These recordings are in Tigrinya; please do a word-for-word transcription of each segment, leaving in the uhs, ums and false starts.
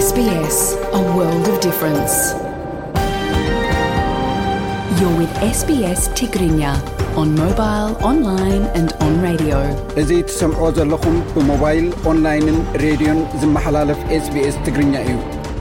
S B S, a world of difference. You're with S B S Tigrinya on mobile, online and on radio. እዚህ ትሰምዑ ዘለኹም ብሞባይል ኦንላይንን ሬድዮን ዝመሓላለፍ ኤስ ቢ ኤስ ትግርኛ እዩ።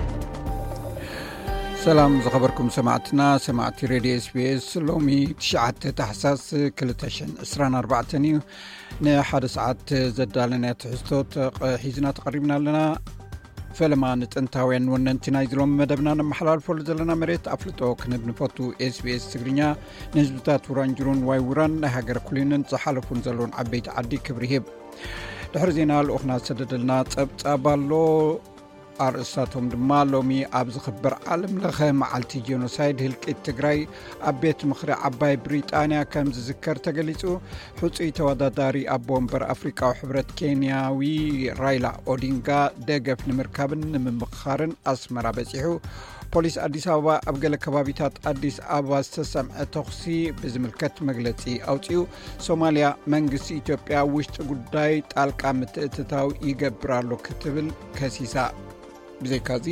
ሰላም ዝኸበርኩም ሰማዕትና ሰማዕቲ ሬድዮ ኤስ ቢ ኤስ ሎሚ ትሽዓተ ታሕሳስ ክልተ ሽሕን ዕስራን ኣርባዕተ እዩ። ንሓደ ሰዓት ዘዳለና ትሕዝቶት ሒዝና ተቐሪብና ኣለና። ፈለማ ንጥንታውያን ወነንቲ ናይ ዝሎም መደብና ነመሓላልፈሉ ዘለና መሬት ኣፍልጦ ክንብ ንፈቱ ኤስ ቢ ኤስ ትግርኛ ንህዝብታት ውራንጅሩን ዋይ ውራን ናይ ሃገር ኩሊንን ዝሓለፉን ዘለውን ዓበይቲ ዓዲ ክብሪ ይህብ። ድሕሪ ዜና ልኡኽና ዝሰደደልና ፀብጻብ ኣሎ። ኣርእስታቶም ድማ ሎሚ ኣብ ዝኽበር ዓለም ለኸ መዓልቲ ጄኖሳይድ ህልቂት ትግራይ ኣብ ቤት ምኽሪ ዓባይ ብሪጣንያ ከም ዝዝከር ተገሊጹ። ሕፁይ ተወዳዳሪ ኣቦ እምበር ኣፍሪቃዊ ሕብረት ኬንያዊ ራይላ ኦዲንጋ ደገፍ ንምርካብን ንምምኽኻርን ኣስመራ በፂሑ። ፖሊስ ኣዲስ ኣበባ ኣብ ገለ ከባቢታት ኣዲስ ኣበባ ዝተሰምዐ ተኽሲ ብዝምልከት መግለፂ ኣውፅኡ። ሶማልያ መንግስቲ ኢትዮጵያ ውሽጢ ጉዳይ ጣልቃ ምትእትታው ይገብር ኣሎ ክትብል ከሲሳ። ብዘይካዚ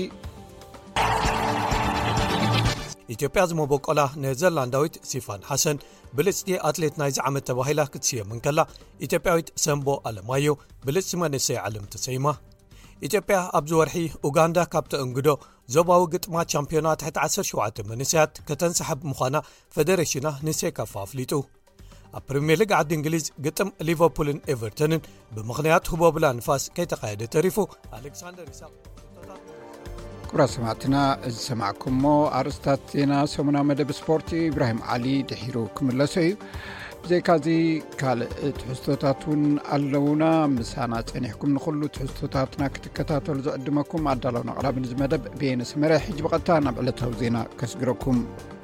ኢትዮጵያ ዝመበቆላ ኔዘርላንዳዊት ሲፋን ሓሰን ብልጽቲ ኣትሌት ናይዚ ዓመት ተባሂላ ክትስየም ከላ ኢትዮጵያዊት ሰንቦ ኣለማዮ ብልጽቲ መንእሰይ ዓለም ተሰይማ። ኢትዮጵያ ኣብዚ ወርሒ ኡጋንዳ ካብቲ እንግዶ ዞባዊ ግጥማ ቻምፒዮና ትሕቲ ዓሰርተ ሸውዓተ መንእሰያት ከተንሰሓብ ምዃና ፌደሬሽና ንሴካፋ ኣፍሊጡ። ኣብ ፕሪምየር ሊግ ዓዲ እንግሊዝ ግጥም ሊቨርፑልን ኤቨርተንን ብምኽንያት ህቦብላ ንፋስ ከይተኻየደ ተሪፉ። ኣሌክሳንደር ኢሳቅ ኩራ ሰማዕትና እዚ ሰማዕኩሞ ኣርእስታት ዜና ሰሙናዊ መደብ ስፖርት ኢብራሂም ዓሊ ድሒሩ ክምለሶ እዩ። ብዘይካዚ ካልእ ትሕዝቶታት እውን ኣለውና። ምሳና ፀኒሕኩም ንኩሉ ትሕዝቶታትና ክትከታተሉ ዝዕድመኩም ኣዳለውና ቅራብን እዚ መደብ ብየነስ መርሕ ሕጂ ብቐጥታ ናብ ዕለታዊ ዜና ከስግረኩም።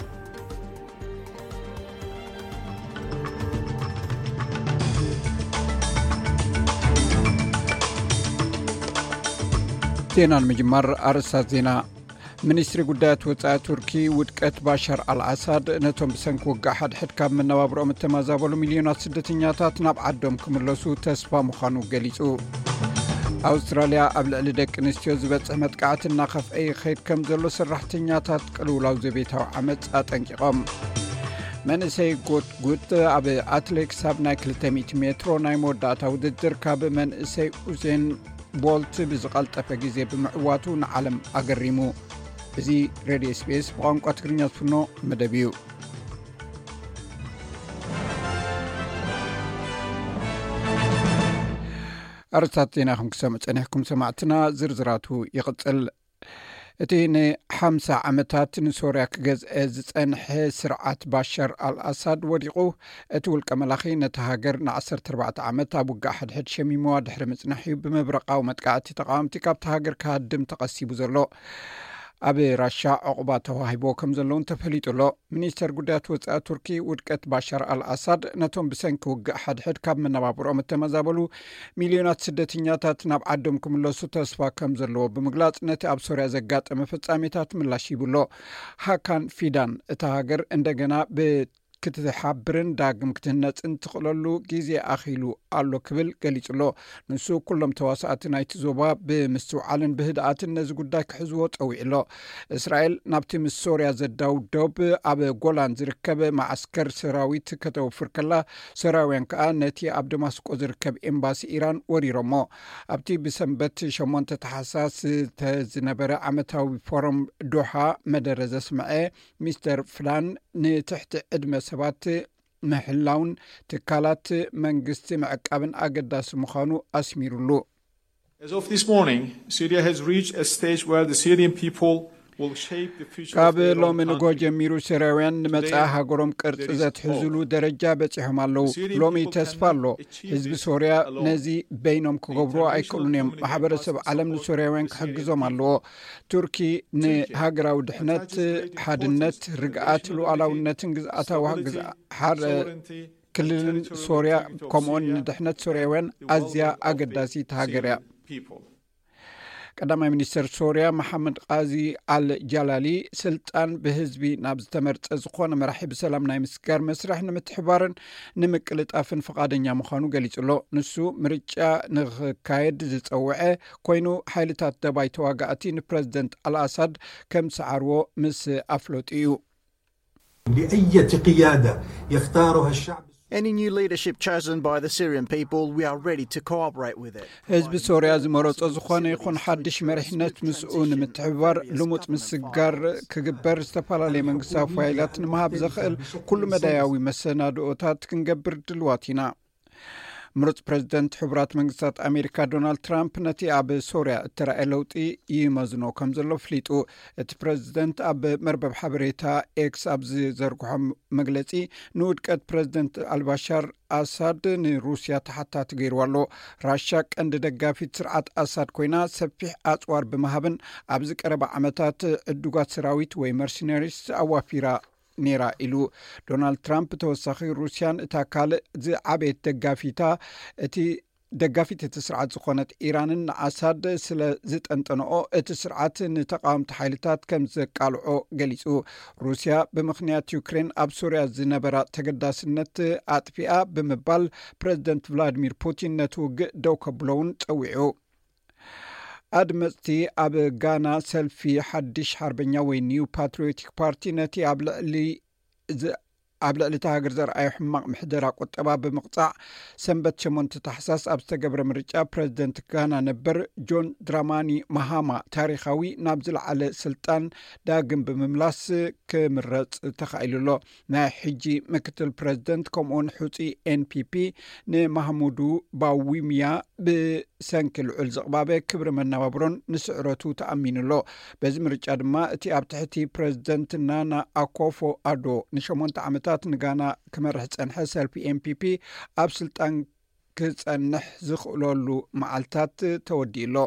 ዜና ንምጅማር ኣርእስታት ዜና። ሚኒስትሪ ጉዳያት ወፃኢ ቱርኪ ውድቀት ባሻር አልአሳድ ነቶም ብሰንኪ ውግእ ሓድሕድ ካብ መነባብሮኦም እተመዛበሉ ሚልዮናት ስደተኛታት ናብ ዓዶም ክምለሱ ተስፋ ምዃኑ ገሊጹ። ኣውስትራልያ ኣብ ልዕሊ ደቂ ኣንስትዮ ዝበፅሕ መጥቃዕቲ እናኸፍአ ይኸይድ ከም ዘሎ ሰራሕተኛታት ቅልውላው ዘቤታዊ ዓመፅ ኣጠንቂቖም። መንእሰይ ጎትጉት ኣብ ኣትሌቲክስ ኣብ ናይ ክልተ ሚእቲ ሜትሮ ናይ መወዳእታ ውድድር ካብ መንእሰይ ኡሴን ቦልት ብዝቐልጠፈ ጊዜ ብምዕዋቱ ንዓለም ኣገሪሙ። እዚ ሬድዮ ኤስ ቢ ኤስ ብቋንቋ ትግርኛ ዝፍኖ መደብ እዩ። ኣርእስታት ዜና ከም ክሰምዑ ፀኒሕኩም ሰማዕትና ዝርዝራቱ ይቕፅል። እቲ ንሓምሳ ዓመታት ንሶርያ ክገዝአ ዝፀንሐ ስርዓት ባሻር አልአሳድ ወዲቑ። እቲ ውልቀ መላኺ ነቲ ሃገር ንዓሰርተ ኣርባዕተ ዓመት ኣብ ውግእ ሓድሕድ ሸሚሞዋ ድሕሪ ምጽናሕ እዩ ብመብረቃዊ መጥቃዕቲ ተቃዋምቲ ካብቲ ሃገር ካሃድም ተቐሲቡ ዘሎ። ኣብ ራሻ ዕቑባ ተዋሂቦ ከም ዘለውን ተፈሊጡ ኣሎ። ሚኒስተር ጉዳያት ወፃኢ ቱርኪ ውድቀት ባሻር አልአሳድ ነቶም ብሰንኪ ውግእ ሓድሕድ ካብ መነባብሮኦም እተመዛበሉ ሚልዮናት ስደተኛታት ናብ ዓዶም ክምለሱ ተስፋ ከም ዘለዎ ብምግላጽ ነቲ ኣብ ሶርያ ዘጋጠመ ፍጻሜታት ምላሽ ይብሎ። ሃካን ፊዳን እታ ሃገር እንደገና ብ ክትሓብርን ዳግም ክትህነፅን ትኽእለሉ ግዜ ኣኺሉ ኣሎ ክብል ገሊጹሎ። ንሱ ኩሎም ተዋሳእቲ ናይቲ ዞባ ብምስትውዓልን ብህድኣትን ነዚ ጉዳይ ክሕዝዎ ፀዊዕሎ። እስራኤል ናብቲ ምስ ሶርያ ዘዳውደብ ኣብ ጎላን ዝርከብ ማዓስከር ሰራዊት ከተወፍር ከላ ሰራውያን ከዓ ነቲ ኣብ ደማስቆ ዝርከብ ኤምባሲ ኢራን ወሪሮሞ። ኣብቲ ብሰንበት ሸሞንተ ታሕሳስ ዝነበረ ዓመታዊ ፎረም ዶሓ መደረ ዘስምዐ ሚስተር ፍላን ንትሕቲ ዕድመ ሰባት ምሕላውን ትካላት መንግስቲ መዕቃብን ኣገዳሲ ምዃኑ ኣስሚሩሉ። As of this morning, Syria has reached a stage where the Syrian people will shape the future ካብ ሎሚ ንጎ ጀሚሩ ሰራውያን ንመጻኢ ሃገሮም ቅርፂ ዘትሕዝሉ ደረጃ በፂሖም ኣለዉ። ሎሚ ተስፋ ኣሎ። ህዝቢ ሶርያ ነዚ በይኖም ክገብሮ ኣይክእሉን እዮም። ማሕበረሰብ ዓለም ንሶርያውያን ክሕግዞም ኣለዎ። ቱርኪ ንሃገራዊ ድሕነት፣ ሓድነት፣ ርግኣት፣ ሉኣላውነትን ግዝኣታዊ ሓር ክልልን ሶርያ ከምኡን ንድሕነት ሶርያውያን ኣዝያ ኣገዳሲት ሃገር እያ። ቀዳማይ ሚኒስትር ሶርያ መሐመድ ቃዚ አልጃላሊ ስልጣን ብህዝቢ ናብ ዝተመርጸ ዝኾነ መራሒ ብሰላም ናይ ምስጋር መስርሕ ንምትሕባርን ንምቅልጣፍን ፈቃደኛ ምዃኑ ገሊጹሎ ንሱ ምርጫ ንኽካየድ ዝጸውዐ ኮይኑ ሓይልታት ደባይ ተዋጋእቲ ንፕረዚደንት አልአሳድ ከም ሰዓርዎ ምስ ኣፍሎጥ እዩ لأي قيادة يختارها الشعب Any new leadership chosen by the Syrian people, we are ready to cooperate with it. ህዝቢ ሶርያ ዝመረጾ ዝኾነ ይኹን ሓድሽ መሪሕነት ምስኡ ንምትሕባር ልሙጥ ምስጋር ክግበር ዝተፈላለየ መንግስታዊ ፋይላት ንምሃብ ዘኽእል ኩሉ መዳያዊ መሰናድኦታት ክንገብር ድልዋት ኢና ምሩጽ ፕሬዚደንት ሕቡራት መንግስታት አሜሪካ ዶናልድ ትራምፕ ነቲ ኣብ ሶርያ እተረኣየ ለውጢ ይመዝኖ ከም ዘሎ ፍሊጡ እቲ ፕሬዚደንት ኣብ መርበብ ሓበሬታ ኤክስ ኣብ ዝዘርግሖም መግለጺ ንውድቀት ፕሬዚደንት አልባሻር አሳድ ንሩስያ ተሓታቲ ገይርዋ ኣሎ ራሻ ቀንዲ ደጋፊት ስርዓት አሳድ ኮይና ሰፊሕ ኣጽዋር ብምሃብን ኣብዚ ቀረባ ዓመታት ዕዱጋት ሰራዊት ወይ መርሲነሪስ ኣዋፊራ ኔራ ኢሉ ዶናልድ ትራምፕ ተወሳኺ ሩስያን እታ ካልእ ዝዓበየት ደጋፊታ እቲ ደጋፊት እቲ ስርዓት ዝኾነት ኢራንን ንአሳድ ስለ ዝጠንጠንኦ እቲ ስርዓት ንተቃወምቲ ሓይልታት ከም ዘቃልዖ ገሊጹ ሩስያ ብምኽንያት ዩክሬን ኣብ ሶርያ ዝነበራ ተገዳስነት ኣጥፊኣ ብምባል ፕሬዚደንት ቭላድሚር ፑቲን ነቲ ውግእ ደው ከብሎውን ፀዊዑ ኣድመፅቲ ኣብ ጋና ሰልፊ ሓድሽ ሓርበኛ ወይ ኒው ፓትሪዮቲክ ፓርቲ ነቲ ኣብ ልዕሊ ኣብ ልዕሊ ሃገር ዘርኣዩ ሕማቕ ምሕደራ ቁጠባ ብምቕፃዕ ሰንበት ሸሞንተ ታሕሳስ ኣብ ዝተገብረ ምርጫ ፕሬዚደንት ጋና ነበር ጆን ድራማኒ ማሃማ ታሪኻዊ ናብ ዝለዓለ ስልጣን ዳግም ብምምላስ ክምረፅ ተኻኢሉሎ ናይ ሕጂ ምክትል ፕሬዚደንት ከምኡውን ሕፁ ኤንፒፒ ንማህሙዱ ባዊምያ ብሰንኪ ልዑል ዝቕባበ ክብሪ መነባብሮን ንስዕረቱ ተኣሚኑሎ በዚ ምርጫ ድማ እቲ ኣብ ትሕቲ ፕሬዚደንት ናና አኮፎ አዶ ንሸሞንተ ዓመታት ንጋና ክመርሕ ፀንሐ ሰልፊ ኤንፒፒ ኣብ ስልጣን ክፀንሕ ዝኽእለሉ መዓልታት ተወዲኡሎ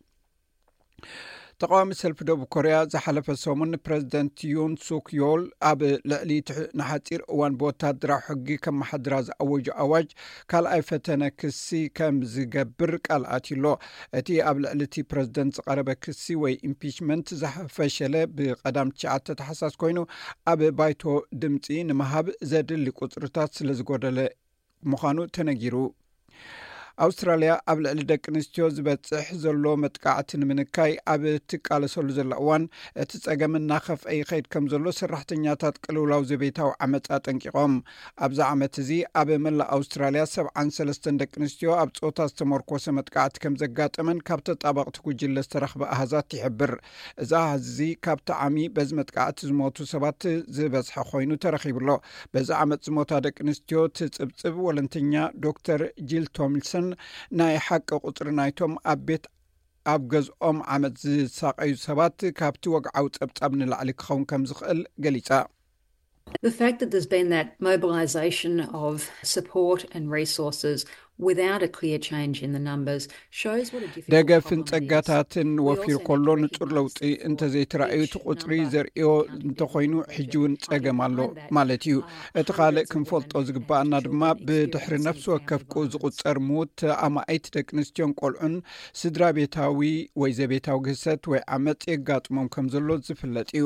ተቃዋሚ ሰልፊ ደቡብ ኮርያ ዝሓለፈ ሰሙን ፕሬዚደንት ዩን ሱክ ዮል ኣብ ልዕሊ ንሓፂር እዋን ብወታደራዊ ሕጊ ከም ማሓድራ ዝኣወጁ ኣዋጅ ካልኣይ ፈተነ ክሲ ከም ዝገብር ቃል ኣትዩሎ እቲ ኣብ ልዕሊ እቲ ፕሬዚደንት ዝቐረበ ክሲ ወይ ኢምፒችመንት ዝፈሸለ ብቐዳም ትሽዓተ ታሕሳስ ኮይኑ ኣብ ባይቶ ድምፂ ንምሃብ ዘድሊ ቁፅርታት ስለ ዝጎደለ ምዃኑ ተነጊሩ ኣውስትራልያ ኣብ ልዕሊ ደቂ ኣንስትዮ ዝበፅሕ ዘሎ መጥቃዕቲ ንምንካይ ኣብ ትቃለሰሉ ዘላ እዋን እቲ ፀገም እናኸፍአ ይኸይድ ከም ዘሎ ሰራሕተኛታት ቅልውላው ዘቤታዊ ዓመፃ ጠንቂቖም ኣብዚ ዓመት እዚ ኣብ መላእ ኣውስትራልያ ሰብዓን ሰለስተን ደቂ ኣንስትዮ ኣብ ፆታ ዝተመርኮሰ መጥቃዕቲ ከም ዘጋጠመን ካብ ተጣበቕቲ ጉጅለ ዝተረኽበ ኣሃዛት ይሕብር እዛ እዚ ካብቲ ዓሚ በዚ መጥቃዕቲ ዝሞቱ ሰባት ዝበዝሐ ኮይኑ ተረኺብሎ በዚ ዓመት ዝሞታ ደቂ ኣንስትዮ ትፅብፅብ ወለንተኛ ዶክተር ጂል ቶምልሰን ናይ ሓቂ ቁፅሪ ናይቶም ኣብ ቤት ኣብ ገዝኦም ዓመት ዝሳቀዩ ሰባት ካብቲ ወግዓዊ ፀብጻብ ንላዕሊ ክኸውን ከም ዝኽእል ገሊፃ The fact that there's been that mobilisation of support and resources without a clear change in the numbers shows what a difficult ደገፍን ፀጋታትን ወፊር ኮሎ ንጹር ለውጢ እንተዘይተረኣዩ ቁፅሪ ዘርእዮ እንተኮይኑ ሕጂውን ፀገም ኣሎ ማለት እዩ እቲ ካልእ ክንፈልጦ ዝግባአና ድማ ብድሕሪ ነፍሲ ወከፍቁ ዝቁፀር ሞት ኣማኣይት ደቂ ኣንስትዮን ቆልዑን ስድራ ቤታዊ ወይ ዘቤታዊ ግህሰት ወይ ዓመፅ የጋጥሞም ከም ዘሎ ዝፍለጥ እዩ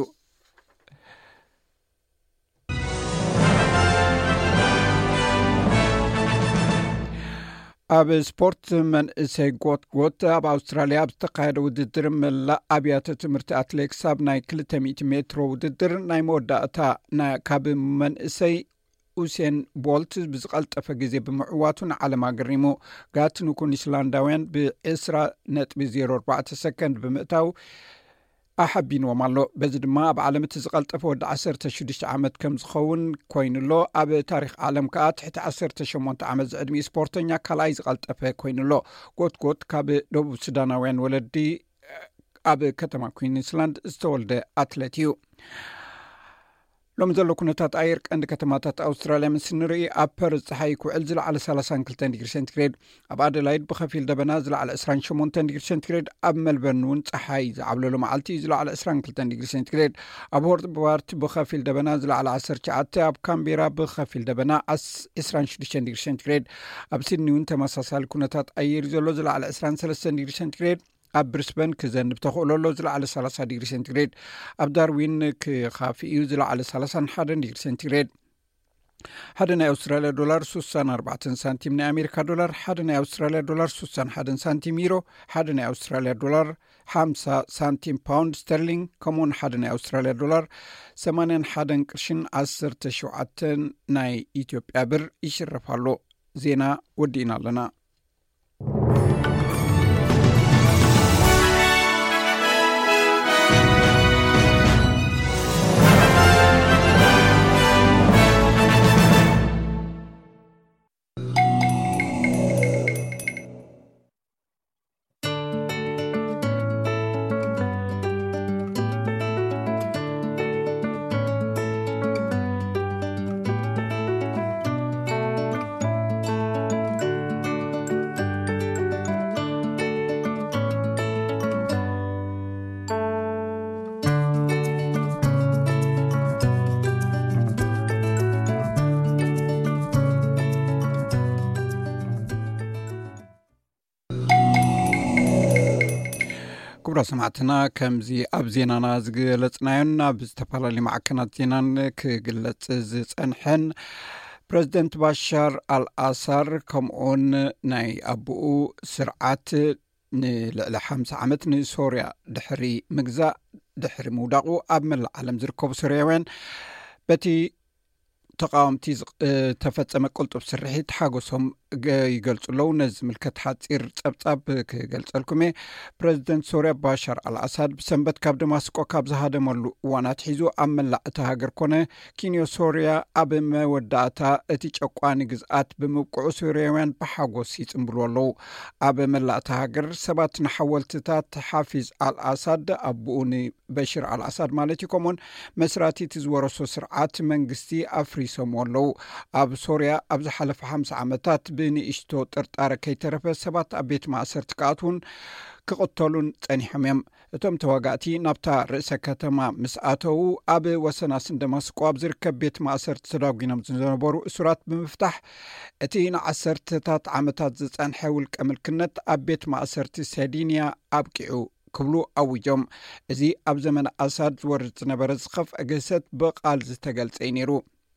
ኣብ ስፖርት መንእሰይ ጎትጎት ኣብ ኣውስትራልያ ኣብ ዝተካየደ ውድድር መላእ ኣብያተ ትምህርቲ ኣትሌቲክስ ኣብ ናይ ክልተ ሚእቲ ሜትሮ ውድድር ናይ መወዳእታ ካብ መንእሰይ ኡሴን ቦልት ብዝቐልጠፈ ግዜ ብምዕዋቱ ንዓለም ኣገሪሙ ጋት ንኩንስላንዳውያን ብዕስራ ነጥቢ ዜሮ ኣርባዕተ ሰከንድ ብምእታው ኣሓቢንዎም ኣሎ በዚ ድማ ኣብ ዓለም እቲ ዝቐልጠፈ ወዲ ዓሰርተ ሽዱሽተ ዓመት ከም ዝኸውን ኮይኑሎ ኣብ ታሪክ ዓለም ከዓ ትሕቲ ዓሰርተ ሸሞንተ ዓመት ዝዕድሚ ስፖርተኛ ካልኣይ ዝቐልጠፈ ኮይኑሎ ጎትጎት ካብ ደቡብ ሱዳናውያን ወለዲ ኣብ ከተማ ኩንስላንድ ዝተወልደ ኣትሌት እዩ ሎም ዘሎ ኩነታት ኣየር ቀንዲ ከተማታት ኣውስትራልያ ምስ ንርኢ ኣብ ፐርዝ ፀሓይ ኩዕል ዝለዓለ ሰላሳን ክልተን ዲግሪ ሴንቲግሬድ ኣብ ኣደላይድ ብኸፊል ደበና ዝለዓለ ዕስራን ሸሞንተን ዲግሪ ሴንቲግሬድ ኣብ መልበርን እውን ፀሓይ ዝዓብለሉ መዓልቲ ዝለዓለ ዕስራን ክልተን ዲግሪ ሴንቲግሬድ ኣብ ሆርት ብኸፊል ደበና ዝለዓለ ዓሰርተ ትሽዓተ ኣብ ካምቤራ ብኸፊል ደበና ዕስራን ሽዱሽተ ዲግሪ ሴንቲግሬድ ኣብ ሲድኒ እውን ተመሳሳሊ ኩነታት ኣየር ዘሎ ዝለዓለ ዕስራን ሰለስተ ዲግሪ ሴንቲግሬድ ኣብ ብሪስበን ክዘንብ ተኽእለሎ ዝለዓለ ሰላሳ ዲግሪ ሴንቲግሬድ ኣብ ዳርዊን ክኻፊ እዩ ዝለዓለ ሰላሳ ሓደ ዲግሪ ሴንቲግሬድ ሓደ ናይ ኣውስትራልያ ዶላር ስሳን ኣርባዕተ ሳንቲም ናይ ኣሜሪካ ዶላር ሓደ ናይ ኣውስትራልያ ዶላር ስሳን ሓደ ሳንቲም ዩሮ ሓደ ናይ ኣውስትራልያ ዶላር ሓምሳ ሳንቲም ፓውንድ ስተርሊንግ ከምኡውን ሓደ ናይ ኣውስትራልያ ዶላር ሰማንያ ሓደ ቅርሽን ዓሰርተ ሸውዓተ ናይ ኢትዮጵያ ብር ይሽረፋሉ። ዜና ወዲእና ኣለና። ክቡራ ሰማዕትና ከምዚ ኣብ ዜናና ዝገለጽናዮን ኣብ ዝተፈላለዩ ማዕከናት ዜናን ክግለጽ ዝጸንሐን ፕረዚደንት ባሻር አልአሳር ከምኡን ናይ ኣቦኡ ስርዓት ንልዕሊ ሓምሳ ዓመት ንሶርያ ድሕሪ ምግዛእ ድሕሪ ምውዳቑ ኣብ መላእ ዓለም ዝርከቡ ሶርያውያን በቲ ተቃወምቲ ተፈጸመ ቁልጡብ ስርሒት ሓጎሶም ይገልጹለው። ነዚ ምልከት ሓፂር ጸብጻብ ክገልጸልኩም እየ። ፕረዚደንት ሶርያ ባሻር አልአሳድ ብሰንበት ካብ ደማስቆ ካብ ዝሃደመሉ እዋናት ሒዙ ኣብ መላእ እቲ ሃገር ኮነ ኪንዮ ሶርያ ኣብ መወዳእታ እቲ ጨቋኒ ግዝኣት ብምብቅዑ ሶርያውያን ብሓጎስ ይጽምብሉ ኣለዉ። ኣብ መላእ እቲ ሃገር ሰባት ንሓወልትታት ሓፊዝ አልአሳድ ኣቦኡ ንበሽር አልአሳድ ማለት እዩ ከምኡን መስራቲ እቲ ዝወረሶ ስርዓት መንግስቲ ኣፍሪሶም ኣለዉ። ኣብ ሶርያ ኣብ ዝሓለፈ ሓምሳ ዓመታት ብንእሽቶ ጥርጣረ ከይተረፈ ሰባት ኣብ ቤት ማእሰርቲ ከኣትውን ክቕተሉን ጸኒሖም እዮም። እቶም ተዋጋእቲ ናብታ ርእሰ ከተማ ምስ ኣተዉ ኣብ ወሰናስን ደማስቆ ኣብ ዝርከብ ቤት ማእሰርቲ ተዳጒኖም ዝነበሩ እሱራት ብምፍታሕ እቲ ንዓሰርተታት ዓመታት ዝጸንሐ ውልቀ ምልክነት ኣብ ቤት ማእሰርቲ ሰዲንያ ኣብቂዑ ክብሉ ኣውጆም። እዚ ኣብ ዘመን ኣሳድ ዝወርድ ዝነበረ ዝኸፍአ ግህሰት ብቓል ዝተገልጸ ነይሩ።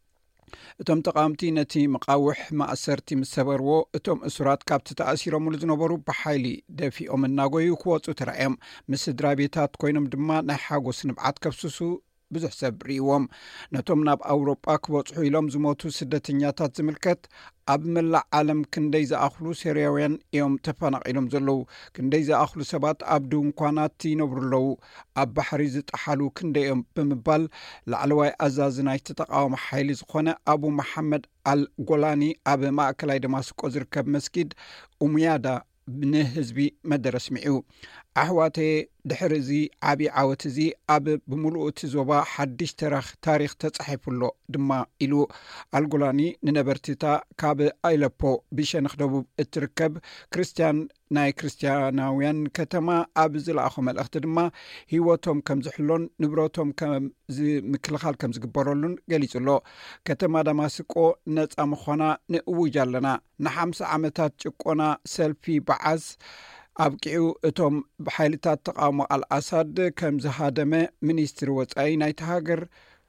እቶም ተቃምቲ ነቲ መቃውሕ ማእሰርቲ ምስ ሰበርዎ እቶም እሱራት ካብቲ ተኣሲሮምሉ ዝነበሩ ብሓይሊ ደፊኦም እናጎዩ ክወፁ ተራእዮም። ምስ ስድራ ቤታት ኮይኖም ድማ ናይ ሓጎስ ንብዓት ከብስሱ ብዙሕ ሰብ ርእዎም። ነቶም ናብ ኣውሮጳ ክበፅሑ ኢሎም ዝሞቱ ስደተኛታት ዝምልከት ኣብ መላእ ዓለም ክንደይ ዝኣኽሉ ሶርያውያን እዮም ተፈናቒሎም ዘለዉ። ክንደይ ዝኣኽሉ ሰባት ኣብ ድንኳናት ይነብሩ ኣለዉ። ኣብ ባሕሪ ዝጠሓሉ ክንደይኦም ብምባል ላዕለዋይ ኣዛዚ ናይቲ ተቃዋሚ ሓይሊ ዝኾነ ኣቡ መሐመድ አልጎላኒ ኣብ ማእከላይ ደማስቆ ዝርከብ መስጊድ ኡሙያዳ ንህዝቢ መደረ ስሚዑ። ኣሕዋተ ድሕሪ እዚ ዓብዪ ዓወት እዚ ኣብ ብምሉእ እቲ ዞባ ሓድሽ ታሪክ ተጻሒፉሎ ድማ ኢሉ አልጎላኒ ንነበርቲታ ካብ ኣለፖ ብሸነኽ ደቡብ እትርከብ ክርስቲያን ናይ ክርስቲያናውያን ከተማ ኣብ ዝለኣኾ መልእኽቲ ድማ ህይወቶም ከም ዝሕሎን ንብረቶም ከም ምክልኻል ከም ዝግበረሉን ገሊጹሎ። ከተማ ደማስቆ ነፃ ምዃና ንእውጅ ኣለና። ንሓምሳ ዓመታት ጭቆና ሰልፊ በዓዝ ኣብቂዑ እቶም ብሓይልታት ተቃውሞ አልአሳድ ከም ዝሃደመ ሚኒስትሪ ወፃኢ ናይቲ ሃገር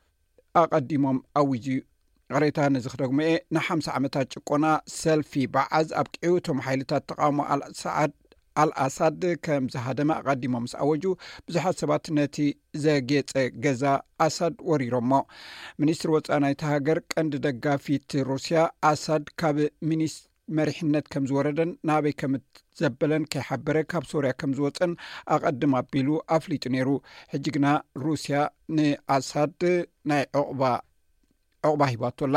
ኣቐዲሞም ኣውጁ ቅሬታ ነዚ ክደግሞ እየ። ንሓምሳ ዓመታት ጭቆና ሰልፊ በዓዝ ኣብቂዑ እቶም ሓይልታት ተቃውሞ አልአሳድ ከም ዝሃደመ ኣቐዲሞም ምስ ኣወጁ ብዙሓት ሰባት ነቲ ዘጌፀ ገዛ ኣሳድ ወሪሮሞ። ሚኒስትሪ ወፃኢ ናይቲ ሃገር ቀንዲ ደጋፊት ሩስያ ኣሳድ ካብ ሚኒስ መሪሕነት ከም ዝወረደን ናበይ ከም ዘበለን ከይሓበረ ካብ ሶርያ ከም ዝወፀን ኣቐድም ኣቢሉ ኣፍሊጡ ነይሩ። ሕጂ ግና ሩስያ ንኣሳድ ናይ ዕቑባ ዕቑባ ሂባቶላ።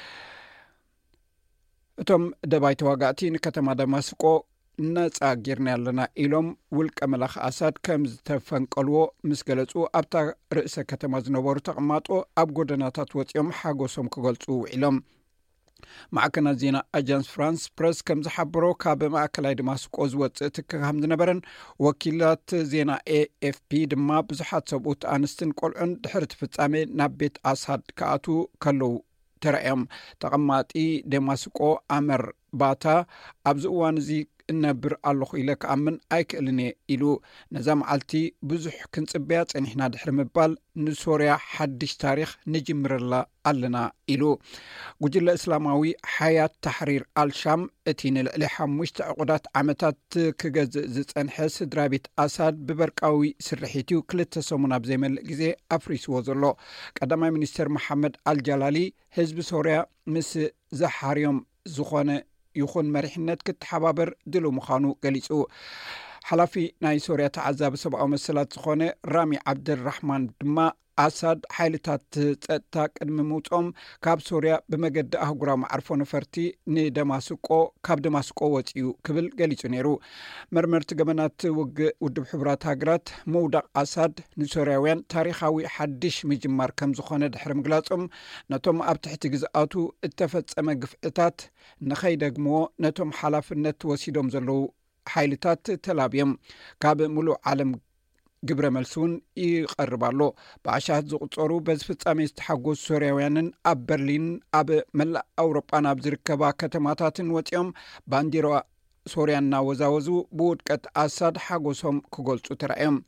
እቶም ደባይ ተዋጋእቲ ንከተማ ደማስቆ ነፃ ጌርና ኣለና ኢሎም ውልቀ መላኽ ኣሳድ ከም ዝተፈንቀልዎ ምስ ገለጹ ኣብታ ርእሰ ከተማ ዝነበሩ ተቐማጦ ኣብ ጎደናታት ወፂኦም ሓጎሶም ክገልጹ ውዒሎም። ማዕከናት ዜና ኣጃንስ ፍራንስ ፕረስ ከም ዝሓበሮ ካብ ማእከላይ ደማስቆ ዝወፅእ ትካ ከም ዝነበረን ወኪላት ዜና ኤኤፍፒ ድማ ብዙሓት ሰብኡት ኣንስትን ቆልዑን ድሕሪ ፍጻሜ ናብ ቤት ኣሳድ ከኣቱ ከለዉ ተራእዮም። ተቐማጢ ደማስቆ ኣመር ባታ ኣብዚ እዋን እዚ እነብር ኣለኹ ኢለ ክኣምን ኣይክእልን ኢሉ ነዛ መዓልቲ ብዙሕ ክንጽበያ ጸኒሕና ድሕሪ ምባል ንሶርያ ሓድሽ ታሪኽ ንጅምረላ ኣለና ኢሉ ጉጅለ እስላማዊ ሓያት ታሕሪር ኣልሻም እቲ ንልዕሊ ሓሙሽተ ዕቁዳት ዓመታት ክገዝእ ዝጸንሐ ስድራ ቤት ኣሳድ ብበርቃዊ ስርሒት እዩ ክልተ ሰሙን ኣብ ዘይመልእ ግዜ ኣፍሪስዎ ዘሎ ቀዳማይ ሚኒስተር መሓመድ ኣልጃላሊ ህዝቢ ሶርያ ምስ ዘሓርዮም ዝኾነ ይኹን መሪሕነት ክትሓባበር ድሉ ምዃኑ ገሊጹ ሓላፊ ናይ ሶርያ ተዓዛቢ ሰብኣዊ መሰላት ዝኾነ ራሚ ዓብድራሕማን ድማ ኣሳድ ሓይልታት ጸጥታ ቅድሚ ምውጾም ካብ ሶርያ ብመገዲ ኣህጉራዊ ማዕርፎ ነፈርቲ ንደማስቆ ካብ ደማስቆ ወፂኡ ክብል ገሊጹ ነይሩ መርመርቲ ገመናት ውግእ ውድብ ሕቡራት ሃገራት መውዳቕ ኣሳድ ንሶርያውያን ታሪኻዊ ሓድሽ ምጅማር ከም ዝኾነ ድሕሪ ምግላጾም ነቶም ኣብ ትሕቲ ግዝኣቱ እተፈጸመ ግፍዕታት ንኸይደግምዎ ነቶም ሓላፍነት ወሲዶም ዘለዉ ሓይልታት ተላብዮም ካብ ሙሉእ ዓለም ግብረ መልሲ እውን ይቐርብ ኣሎ ብኣሻት ዝቁፀሩ በዚ ፍጻሜ ዝተሓጎሱ ሶርያውያንን ኣብ በርሊን ኣብ መላእ ኣውሮጳን ኣብ ዝርከባ ከተማታትን ወፂኦም ባንዲራ ሶርያ እናወዛወዙ ብውድቀት ኣሳድ ሓጎሶም ክገልጹ ተራእዮም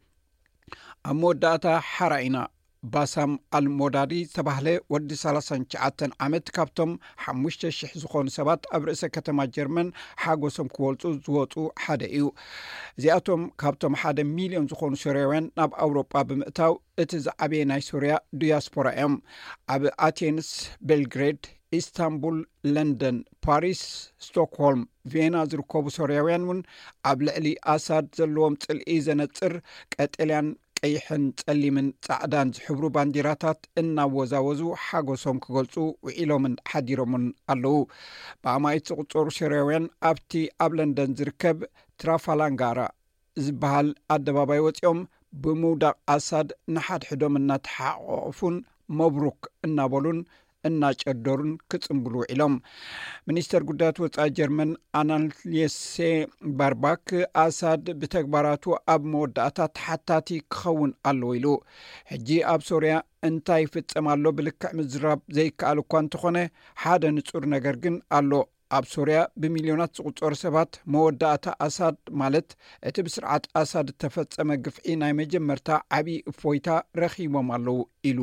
ኣብ መወዳእታ ሓራኢና ባሳም ኣልሞዳዲ ዝተባህለ ወዲ ሰላሳ ትሽዓተ ዓመት ካብቶም ሓሙሽተ ሽሕ ዝኾኑ ሰባት ኣብ ርእሰ ከተማ ጀርመን ሓጎሶም ክወልጹ ዝወፁ ሓደ እዩ እዚኣቶም ካብቶም ሓደ ሚልዮን ዝኾኑ ሶርያውያን ናብ ኣውሮጳ ብምእታው እቲ ዝዓበየ ናይ ሶርያ ዲያስፖራ እዮም ኣብ ኣቴንስ ቤልግሬድ ኢስታንቡል ለንደን ፓሪስ ስቶክሆልም ቪየና ዝርከቡ ሶርያውያን እውን ኣብ ልዕሊ ኣሳድ ዘለዎም ጽልኢ ዘነጽር ቀጠልያን ቀይሕን ጸሊምን ጻዕዳን ዝሕብሩ ባንዲራታት እናወዛወዙ ሓጎሶም ክገልጹ ውዒሎምን ሓዲሮምን ኣለዉ ብኣማይት ዝቁፀሩ ሶርያውያን ኣብቲ ኣብ ለንደን ዝርከብ ትራፋላንጋራ ዝበሃል ኣደባባይ ወፂኦም ብምውዳቕ ኣሳድ ንሓድሕዶም እናተሓቆፉን መብሩክ እናበሉን እናጨደሩን ክጽምብሉ ኢሎም ሚኒስተር ጉዳያት ወጻኢ ጀርመን አናልየሴ ባርባክ ኣሳድ ብተግባራቱ ኣብ መወዳእታ ተሓታቲ ክኸውን ኣለዎ ኢሉ ሕጂ ኣብ ሶርያ እንታይ ፍጸም ኣሎ ብልክዕ ምዝራብ ዘይከኣል እኳ እንተኾነ ሓደ ንጹር ነገር ግን ኣሎ ኣብ ሶርያ ብሚልዮናት ዝቁፀሩ ሰባት መወዳእታ ኣሳድ ማለት እቲ ብስርዓት ኣሳድ ተፈጸመ ግፍዒ ናይ መጀመርታ ዓብዪ እፎይታ ረኺቦም ኣለዉ ኢሉ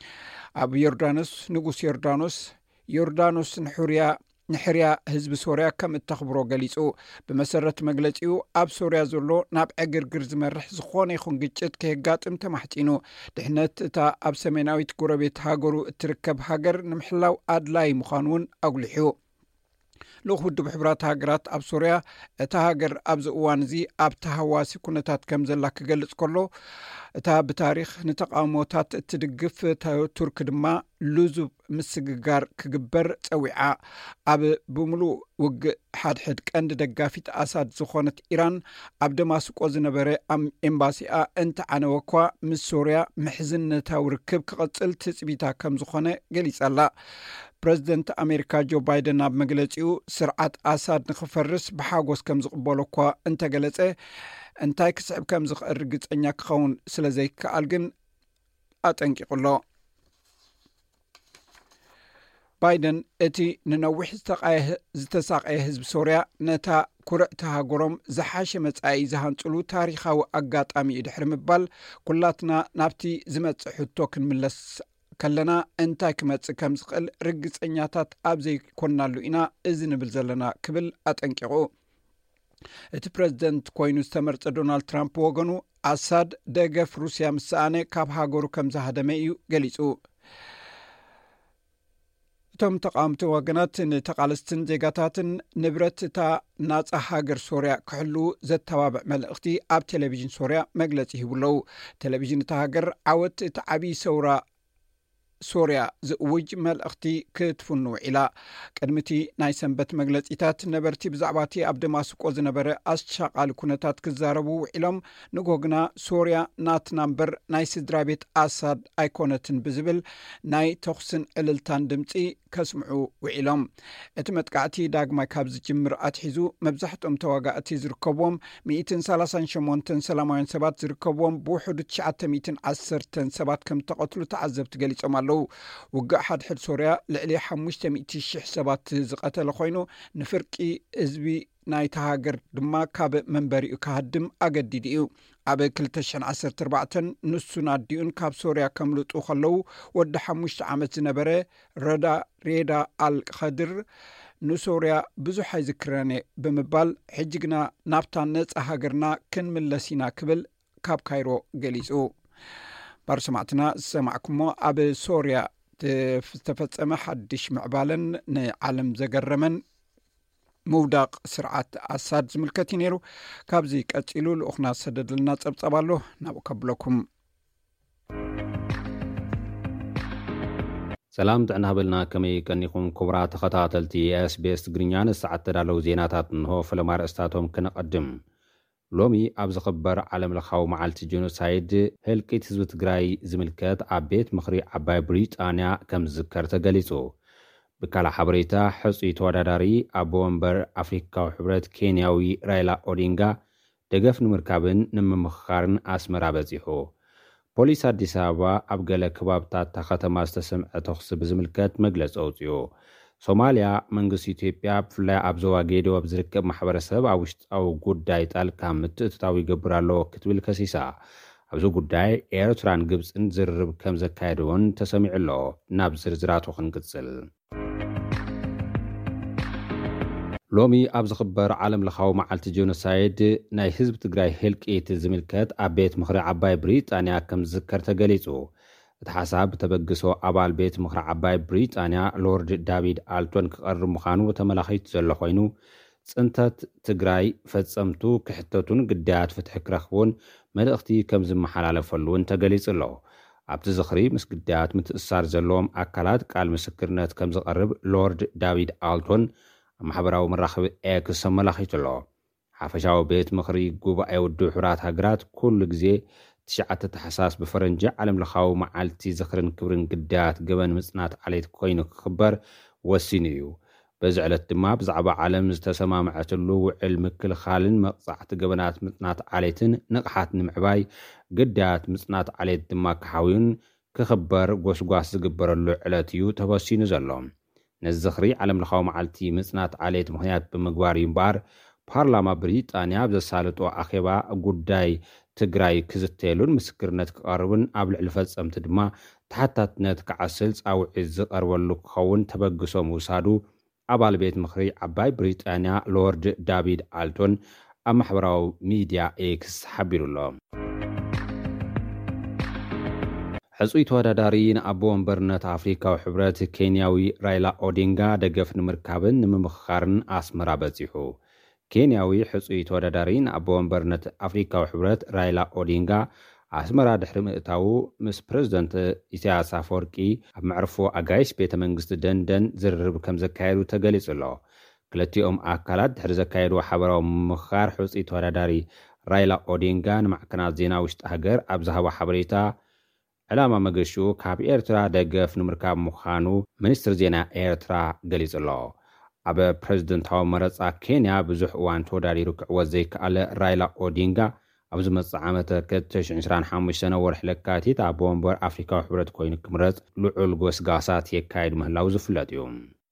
ኣብ ዮርዳኖስ ንጉስ ዮርዳኖስ ዮርዳኖስ ንሕርያ ንሕርያ ህዝቢ ሶርያ ከም እተኽብሮ ገሊጹ ብመሰረት መግለጺኡ ኣብ ሶርያ ዘሎ ናብ ዕግርግር ዝመርሕ ዝኾነ ይኹን ግጭት ከየጋጥም ተማሕፂኑ ድሕነት እታ ኣብ ሰሜናዊት ጎረቤት ሃገሩ እትርከብ ሃገር ንምሕላው ኣድላይ ምዃኑ እውን ኣጉሊሑ ልኡኽ ውድብ ሕቡራት ሃገራት ኣብ ሶርያ እታ ሃገር ኣብዚ እዋን እዚ ኣብ ተሃዋሲ ኩነታት ከም ዘላ ክገልጽ ከሎ እታ ብታሪኽ ንተቃውሞታት እትድግፍ ቱርክ ድማ ልዙብ ምስግጋር ክግበር ፀዊዓ ኣብ ብምሉእ ውግእ ሓድሕድ ቀንዲ ደጋፊት ኣሳድ ዝኾነት ኢራን ኣብ ደማስቆ ዝነበረ ኤምባሲኣ እንተዓነወ እኳ ምስ ሶርያ ምሕዝነታዊ ርክብ ክቐጽል ትፅቢታ ከም ዝኾነ ገሊጻላ ፕሬዚደንት ኣሜሪካ ጆ ባይደን ኣብ መግለጺኡ ስርዓት ኣሳድ ንኽፈርስ ብሓጎስ ከም ዝቕበሎ እኳ እንተገለጸ እንታይ ክስዕብ ከም ዝኽእል ርግፀኛ ክኸውን ስለ ዘይከኣል ግን ኣጠንቂቁሎ ባይደን እቲ ንነዊሕ ዝተሳቀየ ህዝቢ ሶርያ ነታ ኩርዕቲ ሃገሮም ዝሓሸ መጻኢ ዝሃንጽሉ ታሪኻዊ ኣጋጣሚ እዩ ድሕሪ ምባል ኩላትና ናብቲ ዝመጽእ ሕቶ ክንምለስ ከለና እንታይ ክመጽእ ከም ዝኽእል ርግፀኛታት ኣብ ዘይኮናሉ ኢና እዚ ንብል ዘለና ክብል ኣጠንቂቁ እቲ ፕሬዚደንት ኮይኑ ዝተመርጸ ዶናልድ ትራምፕ ወገኑ ኣሳድ ደገፍ ሩስያ ምስኣነ ካብ ሃገሩ ከም ዝሃደመ እዩ ገሊጹ እቶም ተቃወምቲ ወገናት ንተቃለስትን ዜጋታትን ንብረት እታ ናጻ ሃገር ሶርያ ክሕሉ ዘተባብዕ መልእኽቲ ኣብ ቴሌቪዥን ሶርያ መግለጺ ይብለው ቴሌቪዥን እታ ሃገር ዓወት እቲ ዓብዪ ሰውራ ሶርያ ዝእውጅ መልእኽቲ ክትፍንው ኢላ ቅድሚቲ ናይ ሰንበት መግለጺታት ነበርቲ ብዛዕባቲ ኣብ ደማስቆ ዝነበረ ኣስሻቓሊ ኩነታት ክዛረቡ ውዒሎም ንጎግና ሶርያ ናትና እምበር ናይ ስድራ ቤት ኣሳድ ኣይኮነትን ብዝብል ናይ ተኹስን ዕልልታን ድምፂ ከስምዑ ውዒሎም እቲ መጥቃዕቲ ዳግማይ ካብ ዝጅምር ኣትሒዙ መብዛሕትኦም ተዋጋእቲ ዝርከብዎም ሚእትን ሰላሳን ሸሞንተን ሰላማውያን ሰባት ዝርከብዎም ብውሕዱ ትሽዓተ ሚእትን ዓሰርተን ሰባት ከም ተቐትሉ ተዓዘብቲ ገሊጾም ኣለዉ ኣለዉ ውግእ ሓድሕድ ሶርያ ልዕሊ ሓሙሽተ ሚእቲ ሽሕ ሰባት ዝቐተለ ኮይኑ ንፍርቂ ህዝቢ ናይቲ ሃገር ድማ ካብ መንበሪኡ ካሃድም ኣገዲድ እዩ ኣብ ክልተ ሽሕን ዓሰርተ ኣርባዕተን ንሱን ኣዲኡን ካብ ሶርያ ከምልጡ ከለዉ ወዲ ሓሙሽተ ዓመት ዝነበረ ረዳ ሬዳ ኣልኸድር ንሶርያ ብዙሕ ኣይዝክረነ ብምባል ሕጅግና ናብታ ነፃ ሃገርና ክንምለሲና ክብል ካብ ካይሮ ገሊጹ ባርሰማዕትና ዝሰማዕኩሞ ኣብ ሶርያ ዝተፈጸመ ሓድሽ ምዕባለን ንዓለም ዘገረመን ምውዳቕ ስርዓት ኣሳድ ዝምልከት እዩ ነይሩ ካብዚ ቀፂሉ ልኡኽና ሰደድልና ፀብፀብ ኣሎ ናብኡ ከብለኩም ሰላም ጥዕና ሃበልና ከመይ ቀኒኹም ክቡራት ተኸታተልቲ ኤስቢኤስ ትግርኛ ንሰዓት ተዳለዉ ዜናታት እንሆ ፈለማ ርእስታቶም ክነቐድም ሎሚ ኣብ ዝኽበር ዓለም ለኻዊ መዓልቲ ጄኖሳይድ ህልቂት ህዝቢ ትግራይ ዝምልከት ኣብ ቤት ምኽሪ ዓባይ ብሪጣንያ ከም ዝዝከር ተገሊጹ ብካልእ ሓበሬታ ሕፁይ ተወዳዳሪ ኣቦ ወንበር ኣፍሪካዊ ሕብረት ኬንያዊ ራይላ ኦዲንጋ ደገፍ ንምርካብን ንምምኽኻርን ኣስመራ በፂሑ ፖሊስ ኣዲስ ኣበባ ኣብ ገለ ከባብታት ከተማ ዝተሰምዐ ተኽሲ ብዝምልከት መግለፂ ኣውፅኡ ሶማልያ መንግስቲ ኢትዮጵያ ብፍላይ ኣብ ዞባ ጌዶ ኣብ ዝርከብ ማሕበረሰብ ኣብ ውሽጣዊ ጉዳይ ጣልቃ ምትእትታው ይገብር ኣሎ ክትብል ከሲሳ ኣብዚ ጉዳይ ኤርትራን ግብፅን ዝርርብ ከም ዘካየድዎን ተሰሚዑ ኣሎ ናብ ዝርዝራቱ ክንቅፅል ሎሚ ኣብ ዝኽበር ዓለም ለኻዊ መዓልቲ ጄኖሳይድ ናይ ህዝቢ ትግራይ ህልቂት ዝምልከት ኣብ ቤት ምኽሪ ዓባይ ብሪጣንያ ከም ዝዝከር ተገሊጹ እቲ ሓሳብ ተበግሶ ኣባል ቤት ምኽሪ ዓባይ ብሪጣንያ ሎርድ ዳቪድ ኣልቶን ክቐርብ ምዃኑ ተመላኺቱ ዘሎ ኮይኑ ጽንተት ትግራይ ፈጸምቱ ክሕተቱን ግዳያት ፍትሒ ክረኽቡን መልእኽቲ ከም ዝመሓላለፈሉን ተገሊጹ ኣሎ ኣብቲ ዝኽሪ ምስ ግዳያት ምትእስሳር ዘለዎም ኣካላት ቃል ምስክርነት ከም ዝቐርብ ሎርድ ዳቪድ ኣልቶን ማሕበራዊ መራኸቢ ኤክስ ተመላኺቱ ኣሎ ሓፈሻዊ ቤት ምኽሪ ጉባኤ ውድብ ሕብራት ሃገራት ኩሉ ግዜ ትሽዓተ ታሕሳስ ብፈረንጂ ዓለም ለኻዊ መዓልቲ ዝኽርን ክብርን ግዳያት ገበን ምጽናት ዓሌት ኮይኑ ክኽበር ወሲኑ እዩ በዚ ዕለት ድማ ብዛዕባ ዓለም ዝተሰማምዐትሉ ውዕል ምክልኻልን መቕጻዕቲ ገበናት ምጽናት ዓሌትን ንቕሓት ንምዕባይ ግዳያት ምጽናት ዓሌት ድማ ክሓዊን ክኽበር ጎስጓስ ዝግበረሉ ዕለት እዩ ተወሲኑ ዘሎ ነዚ ዝኽሪ ዓለም ለኻዊ መዓልቲ ምጽናት ዓሌት ምኽንያት ብምግባር እዩ እምበር ፓርላማ ብሪጣንያ ብዘሳልጦ ኣኼባ ጉዳይ ትግራይ ክዝተየሉን ምስክርነት ክቐርብን ኣብ ልዕሊ ፈጸምቲ ድማ ተሓታትነት ክዓስል ጻውዒት ዝቐርበሉ ክኸውን ተበግሶ ምውሳዱ ኣባል ቤት ምኽሪ ዓባይ ብሪጣንያ ሎርድ ዳቪድ ኣልቶን ኣብ ማሕበራዊ ሚድያ ኤክስ ሓቢሩ ኣሎ ሕፁይ ተወዳዳሪ ንኣቦ ወንበርነት ኣፍሪካዊ ሕብረት ኬንያዊ ራይላ ኦዲንጋ ደገፍ ንምርካብን ንምምኽኻርን ኣስመራ በፂሑ ኬንያዊ ሕፁይ ተወዳዳሪ ንኣቦ ወንበርነት ኣፍሪካዊ ሕብረት ራይላ ኦዲንጋ ኣስመራ ድሕሪ ምእታው ምስ ፕረዚደንት ኢሳያስ ኣፈወርቂ ኣብ መዕርፎ ኣጋይሽ ቤተ መንግስቲ ደንደን ዝርርብ ከም ዘካየዱ ተገሊጹ ኣሎ ክልቲኦም ኣካላት ድሕሪ ዘካየዱ ሓበራዊ ምምኽኻር ሕፁይ ተወዳዳሪ ራይላ ኦዲንጋ ንማዕከናት ዜና ውሽጢ ሃገር ኣብ ዝሃቦ ሓበሬታ ዕላማ መገሹ ካብ ኤርትራ ደገፍ ንምርካብ ምዃኑ ሚኒስትር ዜና ኤርትራ ገሊጹ ኣሎ ኣብ ፕረዚደንታዊ መረፃ ኬንያ ብዙሕ እዋን ተወዳዲሩ ክዕወት ዘይከኣለ ራይላ ኦዲንጋ ኣብ ዝመጽእ ዓመተ ክልተ ሽሕን ዒስራን ሓሙሽተ ወርሒ ለካቲት ኣብ ወንበር ኣፍሪካዊ ሕብረት ኮይኑ ክምረጽ ልዑል ጎስጓሳት የካየድ ምህላው ዝፍለጥ እዩ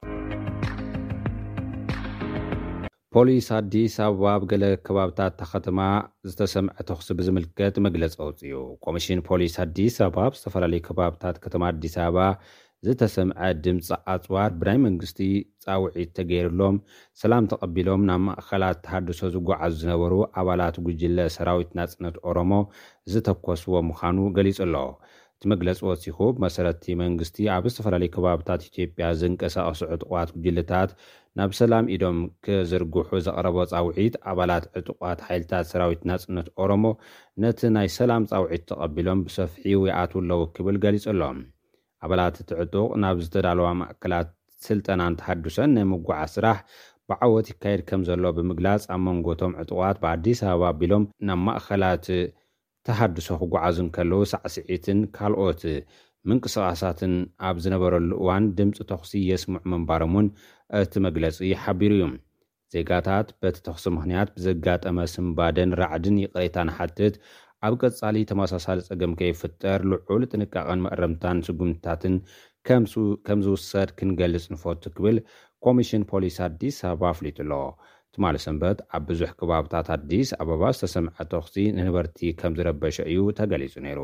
ፖሊስ ኣዲስ ኣበባ ኣብ ገለ ከባብታት ከተማ ዝተሰምዐ ተኽሲ ብዝምልከት መግለፂ ኣውፅኡ ኮሚሽን ፖሊስ ኣዲስ ኣበባ ዝተፈላለዩ ከባብታት ከተማ ኣዲስ ኣበባ ዝተሰምዐ ድምፂ ኣፅዋር ብናይ መንግስቲ ጻውዒት ተገይሩሎም ሰላም ተቐቢሎም ናብ ማእኸላት ተሃድሶ ዝጓዓዙ ዝነበሩ ኣባላት ጉጅለ ሰራዊት ናጽነት ኦሮሞ ዝተኮስዎ ምዃኑ ገሊጹ ኣሎ እቲ መግለፂ ወሲኹ ብመሰረቲ መንግስቲ ኣብ ዝተፈላለዩ ከባብታት ኢትዮጵያ ዝንቀሳቐሱ ዕጡቋት ጉጅለታት ናብ ሰላም ኢዶም ክዝርግሑ ዘቕረቦ ጻውዒት ኣባላት ዕጡቋት ሓይልታት ሰራዊት ናጽነት ኦሮሞ ነቲ ናይ ሰላም ጻውዒት ተቐቢሎም ብሰፊሑ ይኣትዉ ኣለዉ ክብል ገሊጹ ኣሎ ኣባላት እቲ ዕጡቕ ናብ ዝተዳለዋ ማእከላት ስልጠናን ተሃድሶን ናይ ምጉዓዝ ስራሕ ብዓወት ይካየድ ከም ዘሎ ብምግላጽ ኣብ መንጎቶም ዕጡቋት በኣዲስ ኣበባ ኣቢሎም ናብ ማእኸላት ተሃድሶ ክጓዓዙን ከለዉ ሳዕስዒትን ካልኦት ምንቅስቓሳትን ኣብ ዝነበረሉ እዋን ድምፂ ተኽሲ የስምዑ ምንባሮምን እቲ መግለፂ ሓቢሩ እዩ ዜጋታት በቲ ተኽሲ ምኽንያት ብዘጋጠመ ስምባደን ራዕድን ይቕሬታን ሓትት ኣብ ቀጻሊ ተመሳሳሊ ጸገም ከይፍጠር ልዑል ጥንቃቐን መእረምታን ስጉምታትን ከም ዝውሰድ ክንገልጽ ንፈቱ ክብል ኮሚሽን ፖሊስ ኣዲስ ኣበባ ኣፍሊጡ ኣሎ። ትማሊ ሰንበት ኣብ ብዙሕ ከባብታት ኣዲስ ኣበባ ዝተሰምዐ ተኽሲ ንንበርቲ ከም ዝረበሸ እዩ ተገሊጹ ነይሩ።